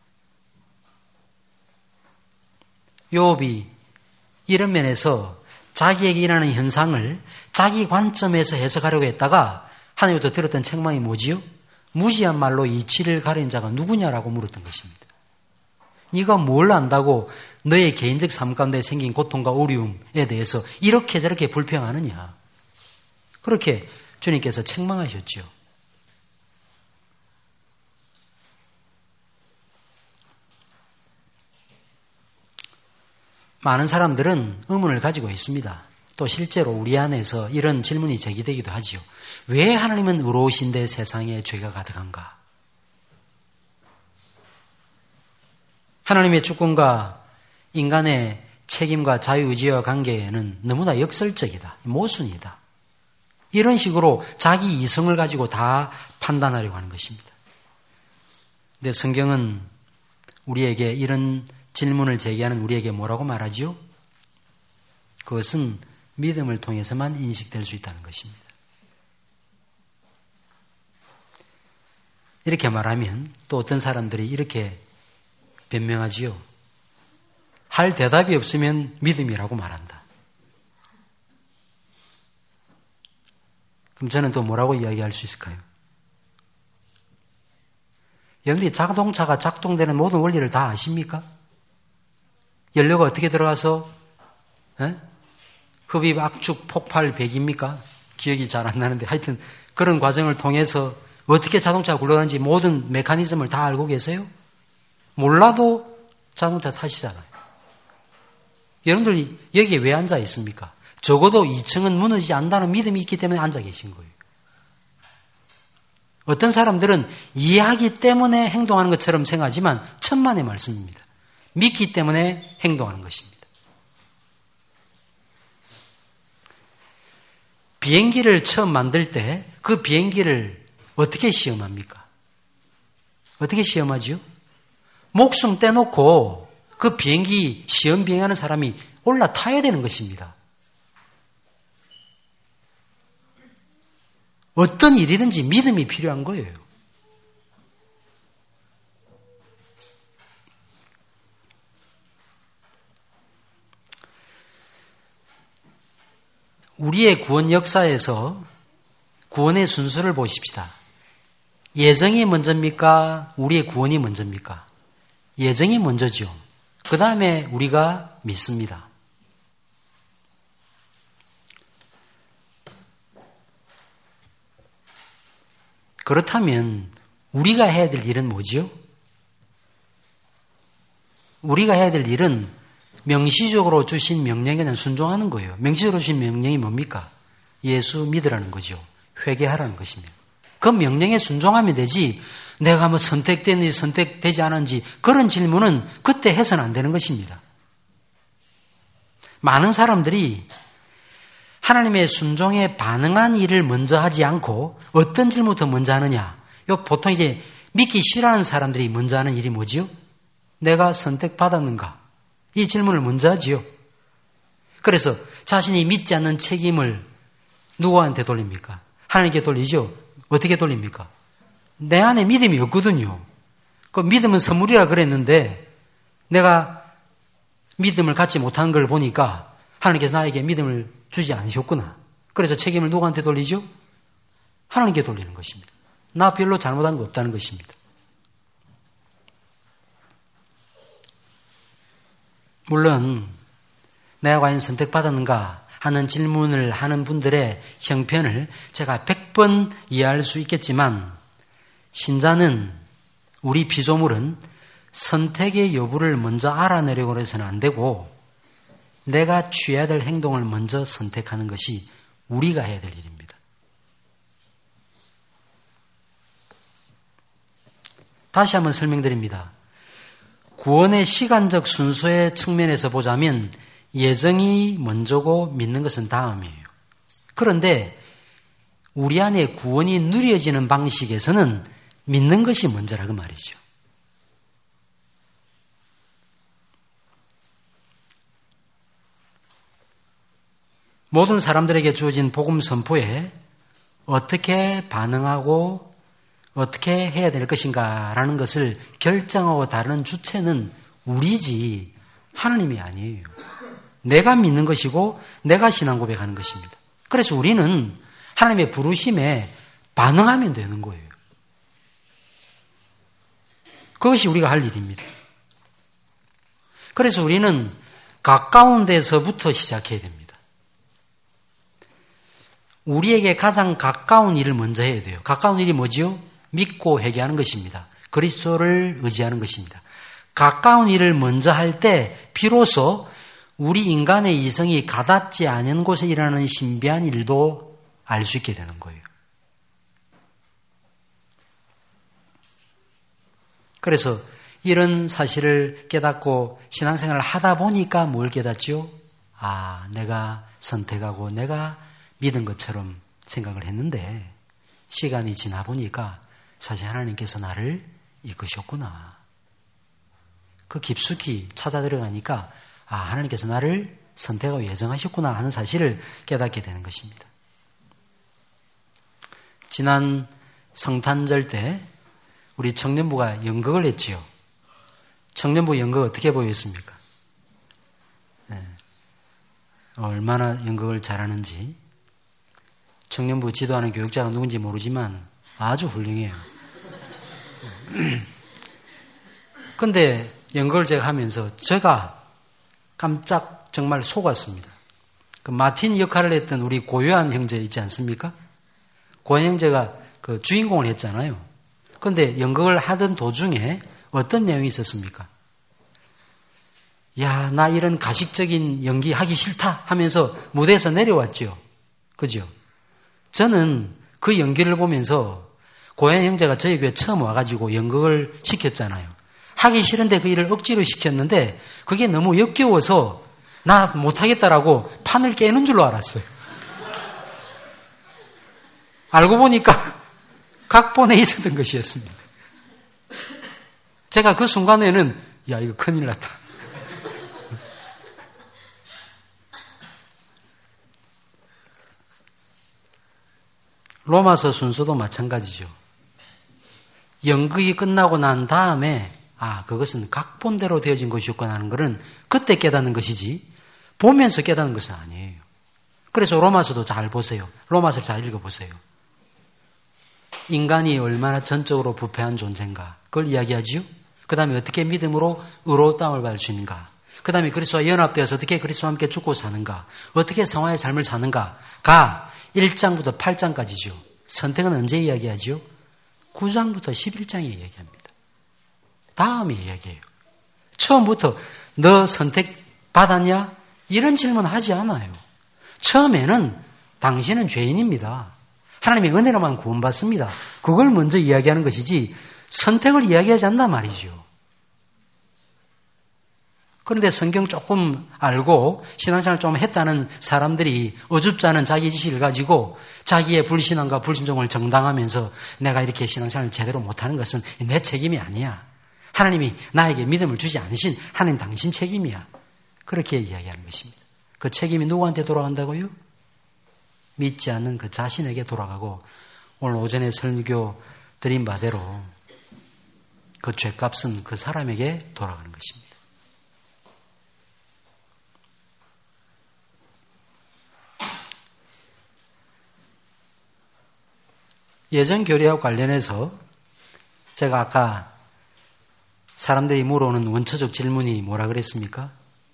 욥이 이런 면에서 자기에게 일어나는 현상을 자기 관점에서 해석하려고 했다가 하나님부터 들었던 책망이 뭐지요? 무지한 말로 이치를 가린 자가 누구냐라고 물었던 것입니다. 네가 뭘 안다고 너의 개인적 삶 가운데 생긴 고통과 어려움에 대해서 이렇게 저렇게 불평하느냐. 그렇게 주님께서 책망하셨죠. 많은 사람들은 의문을 가지고 있습니다. 또 실제로 우리 안에서 이런 질문이 제기되기도 하지요. 왜 하나님은 의로우신데 세상에 죄가 가득한가? 하나님의 주권과 인간의 책임과 자유의지와 관계에는 너무나 역설적이다. 모순이다. 이런 식으로 자기 이성을 가지고 다 판단하려고 하는 것입니다. 근데 성경은 우리에게 이런 질문을 제기하는 우리에게 뭐라고 말하지요? 그것은 믿음을 통해서만 인식될 수 있다는 것입니다. 이렇게 말하면 또 어떤 사람들이 이렇게 변명하지요. 할 대답이 없으면 믿음이라고 말한다. 그럼 저는 또 뭐라고 이야기할 수 있을까요? 여러분들이 자동차가 작동되는 모든 원리를 다 아십니까? 연료가 어떻게 들어가서 흡입, 압축, 폭발, 배기입니까? 기억이 잘 안 나는데 하여튼 그런 과정을 통해서 어떻게 자동차가 굴러가는지 모든 메커니즘을 다 알고 계세요? 몰라도 자동차 타시잖아요. 여러분들 여기에 왜 앉아 있습니까? 적어도 2층은 무너지지 않는다는 믿음이 있기 때문에 앉아 계신 거예요. 어떤 사람들은 이해하기 때문에 행동하는 것처럼 생각하지만 천만의 말씀입니다. 믿기 때문에 행동하는 것입니다. 비행기를 처음 만들 때 그 비행기를 어떻게 시험합니까? 어떻게 시험하지요? 목숨 떼놓고 그 비행기 시험 비행하는 사람이 올라타야 되는 것입니다. 어떤 일이든지 믿음이 필요한 거예요. 우리의 구원 역사에서 구원의 순서를 보십시다. 예정이 먼저입니까? 우리의 구원이 먼저입니까? 예정이 먼저죠. 그 다음에 우리가 믿습니다. 그렇다면 우리가 해야 될 일은 뭐지요? 우리가 해야 될 일은 명시적으로 주신 명령에 대한 순종하는 거예요. 명시적으로 주신 명령이 뭡니까? 예수 믿으라는 거죠. 회개하라는 것입니다. 그 명령에 순종하면 되지 내가 뭐 선택됐는지 선택되지 않았는지 그런 질문은 그때 해서는 안 되는 것입니다. 많은 사람들이 하나님의 순종에 반응한 일을 먼저 하지 않고 어떤 질문부터 먼저 하느냐. 보통 이제 믿기 싫어하는 사람들이 먼저 하는 일이 뭐지요? 내가 선택받았는가? 이 질문을 먼저 하지요. 그래서 자신이 믿지 않는 책임을 누구한테 돌립니까? 하나님께 돌리죠. 어떻게 돌립니까? 내 안에 믿음이 없거든요. 그 믿음은 선물이라 그랬는데 내가 믿음을 갖지 못한 걸 보니까 하나님께서 나에게 믿음을 주지 않으셨구나. 그래서 책임을 누구한테 돌리죠? 하나님께 돌리는 것입니다. 나 별로 잘못한 거 없다는 것입니다. 물론 내가 과연 선택받았는가 하는 질문을 하는 분들의 형편을 제가 100번 이해할 수 있겠지만 신자는 우리 피조물은 선택의 여부를 먼저 알아내려고 해서는 안 되고 내가 취해야 될 행동을 먼저 선택하는 것이 우리가 해야 될 일입니다. 다시 한번 설명드립니다. 구원의 시간적 순서의 측면에서 보자면 예정이 먼저고 믿는 것은 다음이에요. 그런데 우리 안에 구원이 누려지는 방식에서는 믿는 것이 먼저라고 말이죠. 모든 사람들에게 주어진 복음 선포에 어떻게 반응하고 어떻게 해야 될 것인가라는 것을 결정하고 다루는 주체는 우리지 하나님이 아니에요. 내가 믿는 것이고 내가 신앙 고백하는 것입니다. 그래서 우리는 하나님의 부르심에 반응하면 되는 거예요. 그것이 우리가 할 일입니다. 그래서 우리는 가까운 데서부터 시작해야 됩니다. 우리에게 가장 가까운 일을 먼저 해야 돼요. 가까운 일이 뭐지요? 믿고 회개하는 것입니다. 그리스도를 의지하는 것입니다. 가까운 일을 먼저 할 때 비로소 우리 인간의 이성이 가닿지 않은 곳에 일어나는 신비한 일도 알 수 있게 되는 거예요. 그래서 이런 사실을 깨닫고 신앙생활을 하다 보니까 뭘 깨닫죠? 아, 내가 선택하고 내가 믿은 것처럼 생각을 했는데 시간이 지나 보니까 사실 하나님께서 나를 이끄셨구나. 그 깊숙이 찾아 들어가니까 아, 하나님께서 나를 선택하고 예정하셨구나 하는 사실을 깨닫게 되는 것입니다. 지난 성탄절 때 우리 청년부가 연극을 했지요. 청년부 연극 어떻게 보였습니까? 네. 얼마나 연극을 잘하는지 청년부 지도하는 교육자가 누군지 모르지만 아주 훌륭해요. 근데 연극을 제가 하면서 제가 깜짝 정말 속았습니다. 그 마틴 역할을 했던 우리 고요한 형제 있지 않습니까? 고요한 형제가 그 주인공을 했잖아요. 그런데 연극을 하던 도중에 어떤 내용이 있었습니까? 야, 나 이런 가식적인 연기 하기 싫다 하면서 무대에서 내려왔죠. 그죠? 저는 그 연기를 보면서 고현 형제가 저희 교회 처음 와가지고 연극을 시켰잖아요. 하기 싫은데 그 일을 억지로 시켰는데 그게 너무 역겨워서 나 못하겠다라고 판을 깨는 줄로 알았어요. 알고 보니까 각본에 있었던 것이었습니다. 제가 그 순간에는 야, 이거 큰일 났다. 로마서 순서도 마찬가지죠. 연극이 끝나고 난 다음에 그것은 각본대로 되어진 것이었구나 하는 것은 그때 깨닫는 것이지 보면서 깨닫는 것은 아니에요. 그래서 로마서도 잘 보세요. 로마서를 잘 읽어보세요. 인간이 얼마나 전적으로 부패한 존재인가 그걸 이야기하지요. 그 다음에 어떻게 믿음으로 의로움을 받을 수 있는가. 그 다음에 그리스도와 연합되어서 어떻게 그리스도와 함께 죽고 사는가. 어떻게 성화의 삶을 사는가가 1장부터 8장까지죠. 선택은 언제 이야기하지요? 9장부터 11장에 이야기합니다. 다음에 이야기해요. 처음부터 너 선택 받았냐? 이런 질문 하지 않아요. 처음에는 당신은 죄인입니다. 하나님의 은혜로만 구원받습니다. 그걸 먼저 이야기하는 것이지 선택을 이야기하지 않단 말이죠. 그런데 성경 조금 알고 신앙생활 좀 했다는 사람들이 어줍지 않은 자기 지식을 가지고 자기의 불신앙과 불순종을 정당하면서 내가 이렇게 신앙생활을 제대로 못하는 것은 내 책임이 아니야. 하나님이 나에게 믿음을 주지 않으신 하나님 당신 책임이야. 그렇게 이야기하는 것입니다. 그 책임이 누구한테 돌아간다고요? 믿지 않는 그 자신에게 돌아가고 오늘 오전에 설교 드린 바대로 그 죄값은 그 사람에게 돌아가는 것입니다. 예전 교리와 관련해서 제가 아까 사람들이 물어오는 원초적 질문이 뭐라 그랬습니까?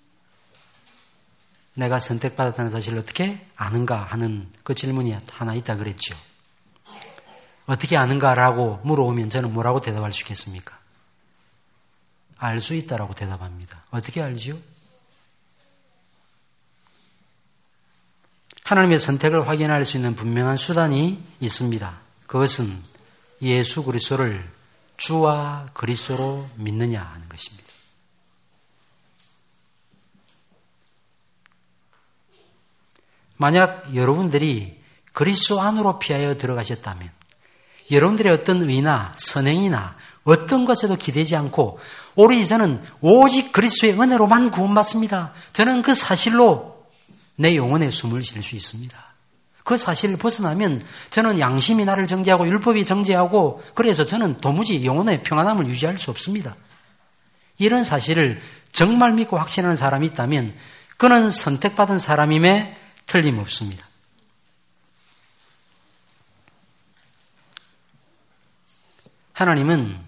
내가 선택받았다는 사실을 어떻게 아는가 하는 그 질문이 하나 있다 그랬죠. 어떻게 아는가라고 물어오면 저는 뭐라고 대답할 수 있겠습니까? 알 수 있다라고 대답합니다. 어떻게 알지요? 하나님의 선택을 확인할 수 있는 분명한 수단이 있습니다. 그것은 예수 그리스도를 주와 그리스도로 믿느냐 하는 것입니다. 만약 여러분들이 그리스도 안으로 피하여 들어가셨다면 여러분들의 어떤 의나 선행이나 어떤 것에도 기대지 않고 오로지 저는 오직 그리스도의 은혜로만 구원받습니다. 저는 그 사실로 내 영혼에 숨을 쉴 수 있습니다. 그 사실을 벗어나면 저는 양심이 나를 정죄하고 율법이 정죄하고 그래서 저는 도무지 영혼의 평안함을 유지할 수 없습니다. 이런 사실을 정말 믿고 확신하는 사람이 있다면 그는 선택받은 사람임에 틀림없습니다. 하나님은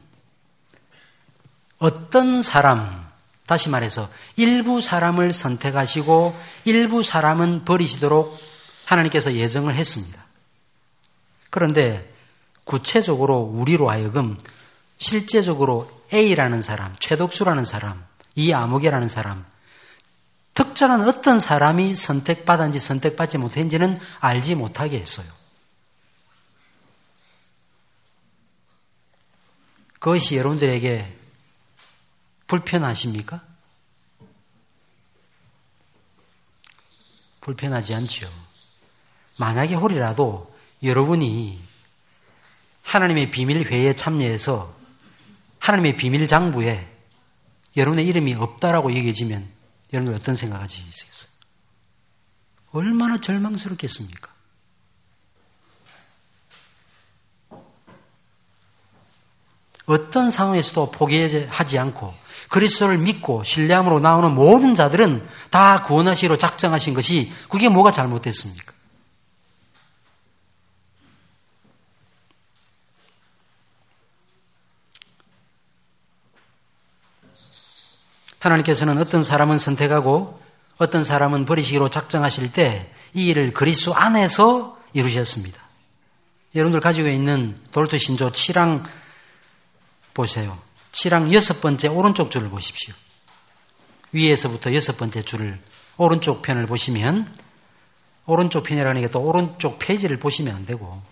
어떤 사람, 다시 말해서 일부 사람을 선택하시고 일부 사람은 버리시도록 하나님께서 예정을 했습니다. 그런데 구체적으로 우리로 하여금 실제적으로 A라는 사람, 최덕수라는 사람, 이아무개라는 사람, 특정한 어떤 사람이 선택받았는지 선택받지 못했는지는 알지 못하게 했어요. 그것이 여러분들에게 불편하십니까? 불편하지 않죠. 만약에 혹이라도 여러분이 하나님의 비밀회의에 참여해서 하나님의 비밀 장부에 여러분의 이름이 없다라고 여겨지면 여러분들 어떤 생각하시겠어요? 얼마나 절망스럽겠습니까? 어떤 상황에서도 포기하지 않고 그리스도를 믿고 신뢰함으로 나오는 모든 자들은 다 구원하시기로 작정하신 것이 그게 뭐가 잘못됐습니까? 하나님께서는 어떤 사람은 선택하고 어떤 사람은 버리시기로 작정하실 때 이 일을 그리스도 안에서 이루셨습니다. 여러분들 가지고 있는 도르트 신조 7항 보세요. 7항 6번째 오른쪽 줄을 보십시오. 위에서부터 6번째 줄을 오른쪽 편을 보시면 오른쪽 편이라는 게 또 오른쪽 페이지를 보시면 안 되고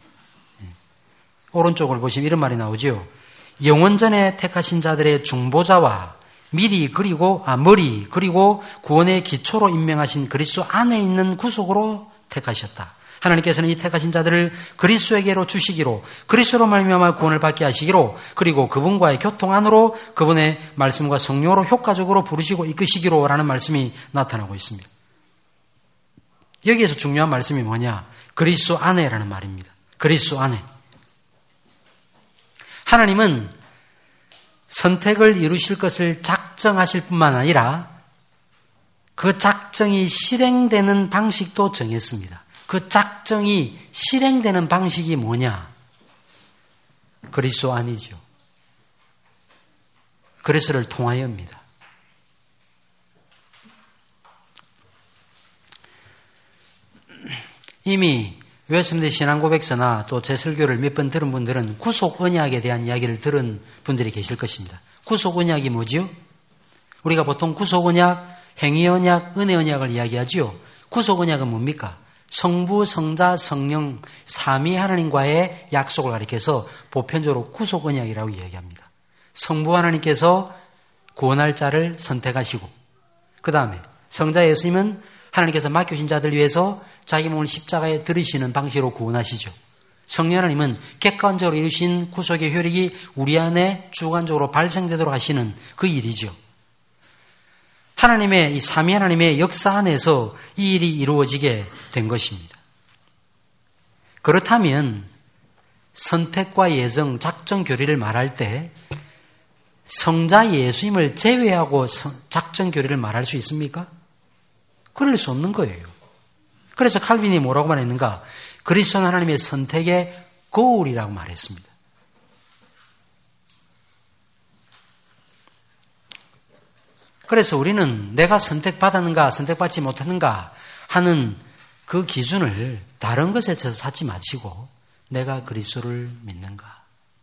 오른쪽을 보시면 이런 말이 나오죠. 영원전에 택하신 자들의 중보자와 머리 그리고 구원의 기초로 임명하신 그리스도 안에 있는 구속으로 택하셨다. 하나님께서는 이 택하신 자들을 그리스도에게로 주시기로 그리스도로 말미암아 구원을 받게 하시기로 그리고 그분과의 교통 안으로 그분의 말씀과 성령으로 효과적으로 부르시고 이끄시기로 라는 말씀이 나타나고 있습니다. 여기에서 중요한 말씀이 뭐냐? 그리스도 안에라는 말입니다. 그리스도 안에. 하나님은 선택을 이루실 것을 작정하실 뿐만 아니라 그 작정이 실행되는 방식도 정했습니다. 그 작정이 실행되는 방식이 뭐냐? 그리스도 안이죠. 그리스도를 통하여입니다. 이미 웨스민드 신앙고백서나 또 제 설교를 몇 번 들은 분들은 구속 언약에 대한 이야기를 들은 분들이 계실 것입니다. 구속 언약이 뭐지요? 우리가 보통 구속 언약, 행위 언약, 은혜 언약을 이야기하지요. 구속 언약은 뭡니까? 성부, 성자, 성령, 삼위 하나님과의 약속을 가리켜서 보편적으로 구속 언약이라고 이야기합니다. 성부 하나님께서 구원할 자를 선택하시고 그 다음에 성자 예수님은 하나님께서 맡겨주신 자들 위해서 자기 몸을 십자가에 들이시는 방식으로 구원하시죠. 성령 하나님은 객관적으로 이루신 구속의 효력이 우리 안에 주관적으로 발생되도록 하시는 그 일이죠. 하나님의 이 삼위 하나님의 역사 안에서 이 일이 이루어지게 된 것입니다. 그렇다면 선택과 예정, 작정 교리를 말할 때 성자 예수님을 제외하고 작정 교리를 말할 수 있습니까? 그럴 수 없는 거예요. 그래서 칼빈이 뭐라고 말했는가? 그리스도는 하나님의 선택의 거울이라고 말했습니다. 그래서 우리는 내가 선택받았는가 선택받지 못했는가 하는 그 기준을 다른 것에 찾지 마시고 내가 그리스도를 믿는가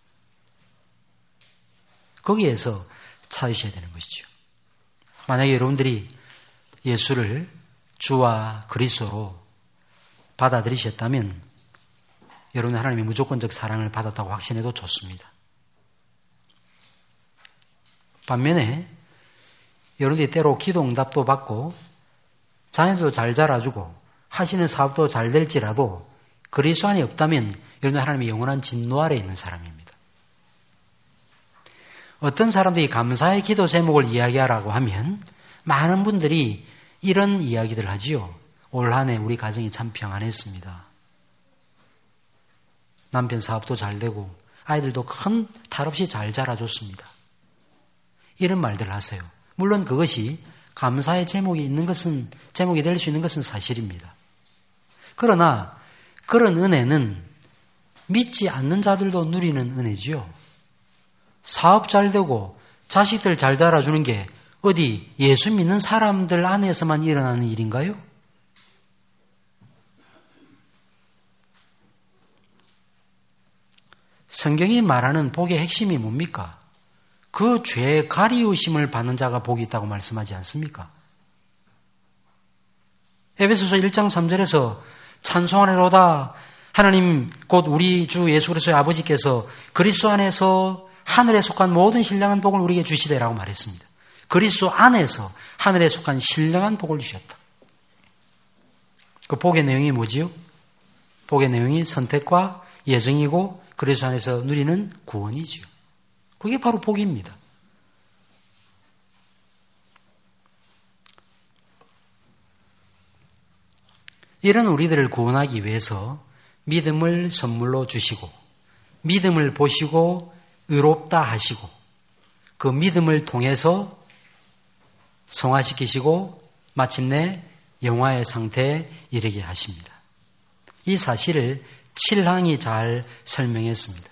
거기에서 찾으셔야 되는 것이죠. 만약에 여러분들이 예수를 주와 그리스도로 받아들이셨다면 여러분은 하나님의 무조건적 사랑을 받았다고 확신해도 좋습니다. 반면에 여러분들이 때로 기도 응답도 받고 자녀도 잘 자라주고 하시는 사업도 잘 될지라도 그리스도 안에 없다면 여러분은 하나님의 영원한 진노 아래에 있는 사람입니다. 어떤 사람들이 감사의 기도 제목을 이야기하라고 하면 많은 분들이 이런 이야기들 하지요. 올 한 해 우리 가정이 참 평안했습니다. 남편 사업도 잘 되고 아이들도 큰 탈 없이 잘 자라줬습니다. 이런 말들을 하세요. 물론 그것이 감사의 제목이 있는 것은 제목이 될 수 있는 것은 사실입니다. 그러나 그런 은혜는 믿지 않는 자들도 누리는 은혜지요. 사업 잘 되고 자식들 잘 자라주는 게 어디 예수 믿는 사람들 안에서만 일어나는 일인가요? 성경이 말하는 복의 핵심이 뭡니까? 그 죄의 가리우심을 받는 자가 복이 있다고 말씀하지 않습니까? 에베소서 1장 3절에서 찬송하노라 하나님 곧 우리 주 예수 그리스도의 아버지께서 그리스도 안에서 하늘에 속한 모든 신령한 복을 우리에게 주시되라고 말했습니다. 그리스도 안에서 하늘에 속한 신령한 복을 주셨다. 그 복의 내용이 뭐지요? 복의 내용이 선택과 예정이고 그리스도 안에서 누리는 구원이지요. 그게 바로 복입니다. 이런 우리들을 구원하기 위해서 믿음을 선물로 주시고 믿음을 보시고 의롭다 하시고 그 믿음을 통해서 성화시키시고 마침내 영화의 상태에 이르게 하십니다. 이 사실을 7항이 잘 설명했습니다.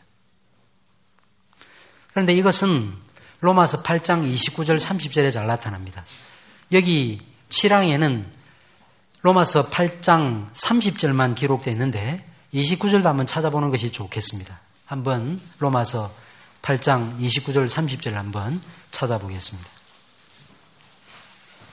그런데 이것은 로마서 8장 29절 30절에 잘 나타납니다. 여기 7항에는 로마서 8장 30절만 기록되어 있는데 29절도 한번 찾아보는 것이 좋겠습니다. 한번 로마서 8장 29절 30절 한번 찾아보겠습니다.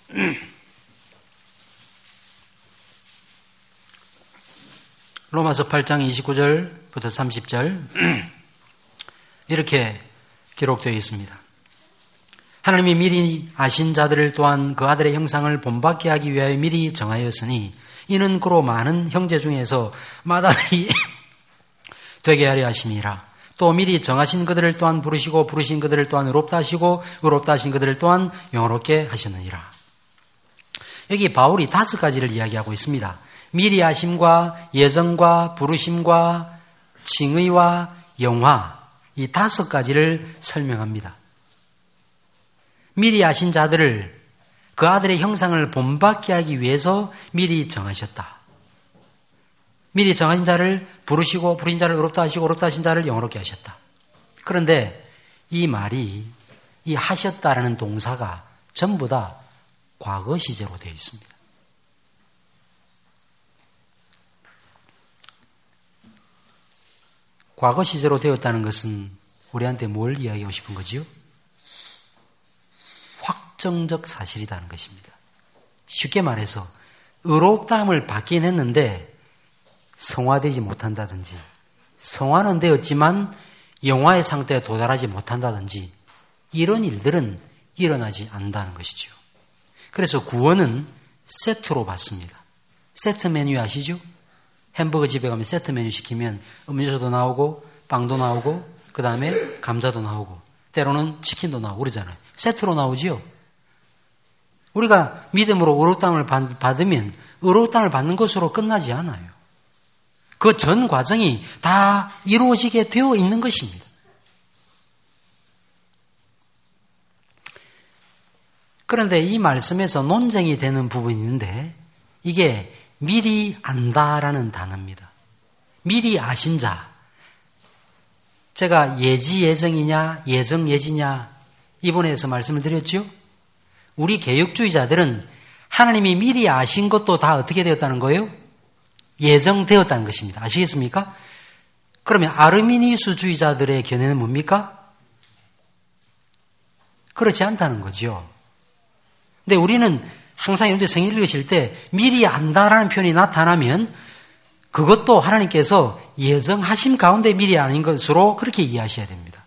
로마서 8장 29절부터 30절 이렇게 기록되어 있습니다. 하나님이 미리 아신 자들을 또한 그 아들의 형상을 본받게 하기 위하여 미리 정하였으니 이는 그로 많은 형제 중에서 맏아들이 되게 하려 하심이라. 또 미리 정하신 그들을 또한 부르시고 부르신 그들을 또한 의롭다 하시고 의롭다 하신 그들을 또한 영원롭게 하셨느니라. 여기 바울이 5가지를 이야기하고 있습니다. 미리 아심과 예정과 부르심과 칭의와 영화, 이 5가지를 설명합니다. 미리 아신 자들을 그 아들의 형상을 본받게 하기 위해서 미리 정하셨다. 미리 정하신 자를 부르시고 부르신 자를 의롭다 하시고 의롭다 하신 자를 영원롭게 하셨다. 그런데 이 말이 이 하셨다라는 동사가 전부 다 과거 시제로 되어 있습니다. 과거 시제로 되었다는 것은 우리한테 뭘 이야기하고 싶은 거지요? 확정적 사실이라는 것입니다. 쉽게 말해서 의롭다함을 받긴 했는데 성화되지 못한다든지 성화는 되었지만 영화의 상태에 도달하지 못한다든지 이런 일들은 일어나지 않는다는 것이죠. 그래서 구원은 세트로 받습니다. 세트 메뉴 아시죠? 햄버거 집에 가면 세트 메뉴 시키면 음료수도 나오고 빵도 나오고 그 다음에 감자도 나오고 때로는 치킨도 나오고 그러잖아요. 세트로 나오지요. 우리가 믿음으로 의롭다함을 받으면 의롭다함을 받는 것으로 끝나지 않아요. 그 전 과정이 다 이루어지게 되어 있는 것입니다. 그런데 이 말씀에서 논쟁이 되는 부분이 있는데 이게 미리 안다라는 단어입니다. 미리 아신 자. 제가 예지 예정이냐 예정 예지냐 이번에서 말씀을 드렸죠. 우리 개혁주의자들은 하나님이 미리 아신 것도 다 어떻게 되었다는 거예요? 예정되었다는 것입니다. 아시겠습니까? 그러면 아르미니스주의자들의 견해는 뭡니까? 그렇지 않다는 거죠. 근데 우리는 항상 이런데 성경 읽으실 때 미리 안다라는 표현이 나타나면 그것도 하나님께서 예정하심 가운데 미리 아닌 것으로 그렇게 이해하셔야 됩니다.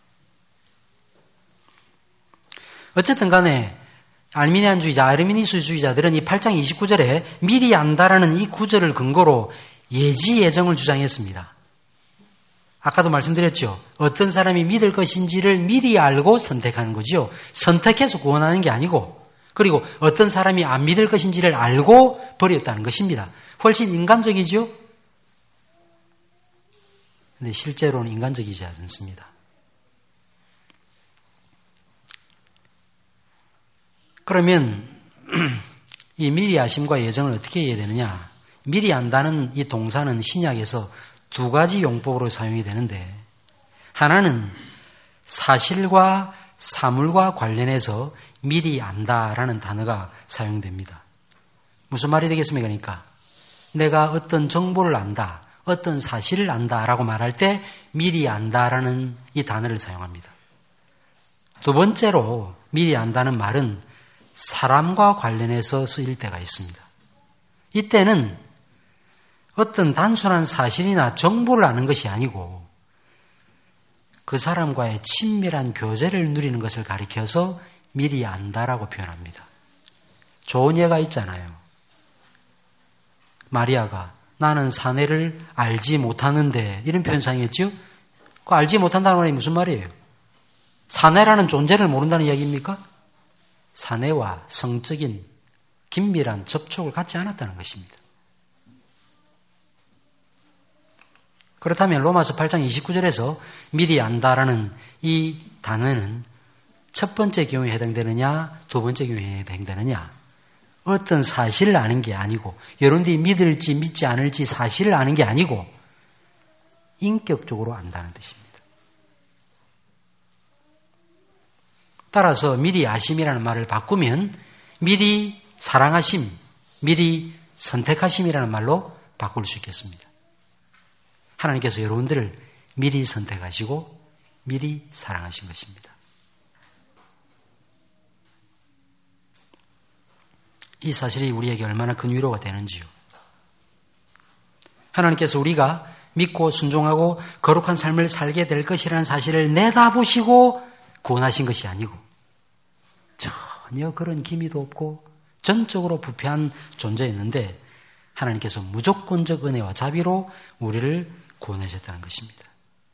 어쨌든 간에 알미니안주의자, 아르미니스주의자들은 이 8장 29절에 미리 안다라는 이 구절을 근거로 예지 예정을 주장했습니다. 아까도 말씀드렸죠. 어떤 사람이 믿을 것인지를 미리 알고 선택하는 거죠. 선택해서 구원하는 게 아니고 그리고 어떤 사람이 안 믿을 것인지를 알고 버렸다는 것입니다. 훨씬 인간적이죠? 근데 실제로는 인간적이지 않습니다. 그러면 이 미리 아심과 예정을 어떻게 해야 되느냐? 미리 안다는 이 동사는 신약에서 2가지 용법으로 사용이 되는데 하나는 사실과 사물과 관련해서 미리 안다라는 단어가 사용됩니다. 무슨 말이 되겠습니까? 그러니까 내가 어떤 정보를 안다, 어떤 사실을 안다라고 말할 때 미리 안다라는 이 단어를 사용합니다. 2번째로 미리 안다는 말은 사람과 관련해서 쓰일 때가 있습니다. 이때는 어떤 단순한 사실이나 정보를 아는 것이 아니고 그 사람과의 친밀한 교제를 누리는 것을 가리켜서 미리 안다라고 표현합니다. 좋은 예가 있잖아요. 마리아가 나는 사내를 알지 못하는데 이런 표현 사용했죠? 그 알지 못한다는 말이 무슨 말이에요? 사내라는 존재를 모른다는 이야기입니까? 사내와 성적인 긴밀한 접촉을 갖지 않았다는 것입니다. 그렇다면 로마서 8장 29절에서 미리 안다라는 이 단어는 첫 번째 경우에 해당되느냐, 2번째 경우에 해당되느냐. 어떤 사실을 아는 게 아니고 여러분들이 믿을지 믿지 않을지 사실을 아는 게 아니고 인격적으로 안다는 뜻입니다. 따라서 미리 아심이라는 말을 바꾸면 미리 사랑하심, 미리 선택하심이라는 말로 바꿀 수 있겠습니다. 하나님께서 여러분들을 미리 선택하시고 미리 사랑하신 것입니다. 이 사실이 우리에게 얼마나 큰 위로가 되는지요. 하나님께서 우리가 믿고 순종하고 거룩한 삶을 살게 될 것이라는 사실을 내다보시고 구원하신 것이 아니고 전혀 그런 기미도 없고 전적으로 부패한 존재였는데 하나님께서 무조건적 은혜와 자비로 우리를 구원하셨다는 것입니다.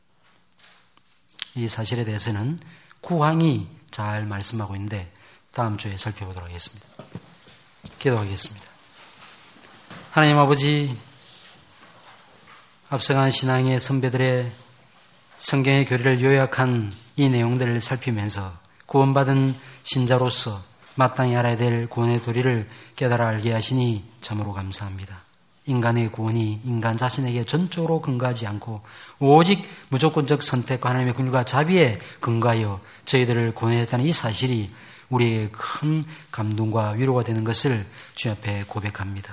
이 사실에 대해서는 구황이 잘 말씀하고 있는데 다음 주에 살펴보도록 하겠습니다. 기도하겠습니다. 하나님 아버지, 앞서간 신앙의 선배들의 성경의 교리를 요약한 이 내용들을 살피면서 구원받은 신자로서 마땅히 알아야 될 구원의 도리를 깨달아 알게 하시니 참으로 감사합니다. 인간의 구원이 인간 자신에게 전적으로 근거하지 않고 오직 무조건적 선택과 하나님의 긍휼과 자비에 근거하여 저희들을 구원하셨다는 이 사실이 우리에게 큰 감동과 위로가 되는 것을 주 앞에 고백합니다.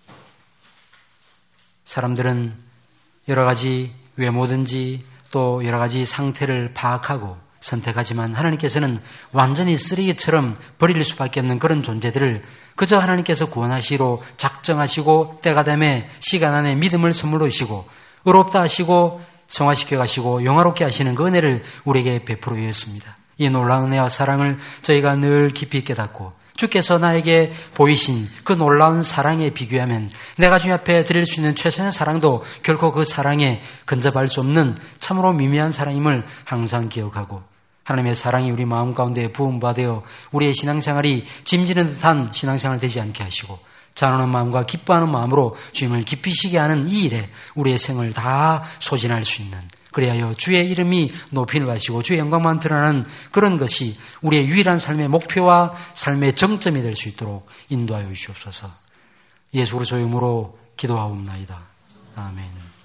사람들은 여러 가지 외모든지 또 여러 가지 상태를 파악하고 선택하지만 하나님께서는 완전히 쓰레기처럼 버릴 수밖에 없는 그런 존재들을 그저 하나님께서 구원하시로 작정하시고 때가 되매 시간 안에 믿음을 선물로 주시고 의롭다 하시고 성화시켜 가시고 영화롭게 하시는 그 은혜를 우리에게 베풀어 주셨습니다. 이 놀라운 은혜와 사랑을 저희가 늘 깊이 깨닫고 주께서 나에게 보이신 그 놀라운 사랑에 비교하면 내가 주님 앞에 드릴 수 있는 최선의 사랑도 결코 그 사랑에 근접할 수 없는 참으로 미미한 사랑임을 항상 기억하고 하나님의 사랑이 우리 마음 가운데 부음받아 우리의 신앙생활이 짐지는 듯한 신앙생활 되지 않게 하시고 자라는 마음과 기뻐하는 마음으로 주님을 깊이 쉬게 하는 이 일에 우리의 생을 다 소진할 수 있는 그리하여 주의 이름이 높임을 받으시고 주의 영광만 드러나는 그런 것이 우리의 유일한 삶의 목표와 삶의 정점이 될 수 있도록 인도하여 주시옵소서. 예수 그리스도의 이름으로 기도하옵나이다. 아멘.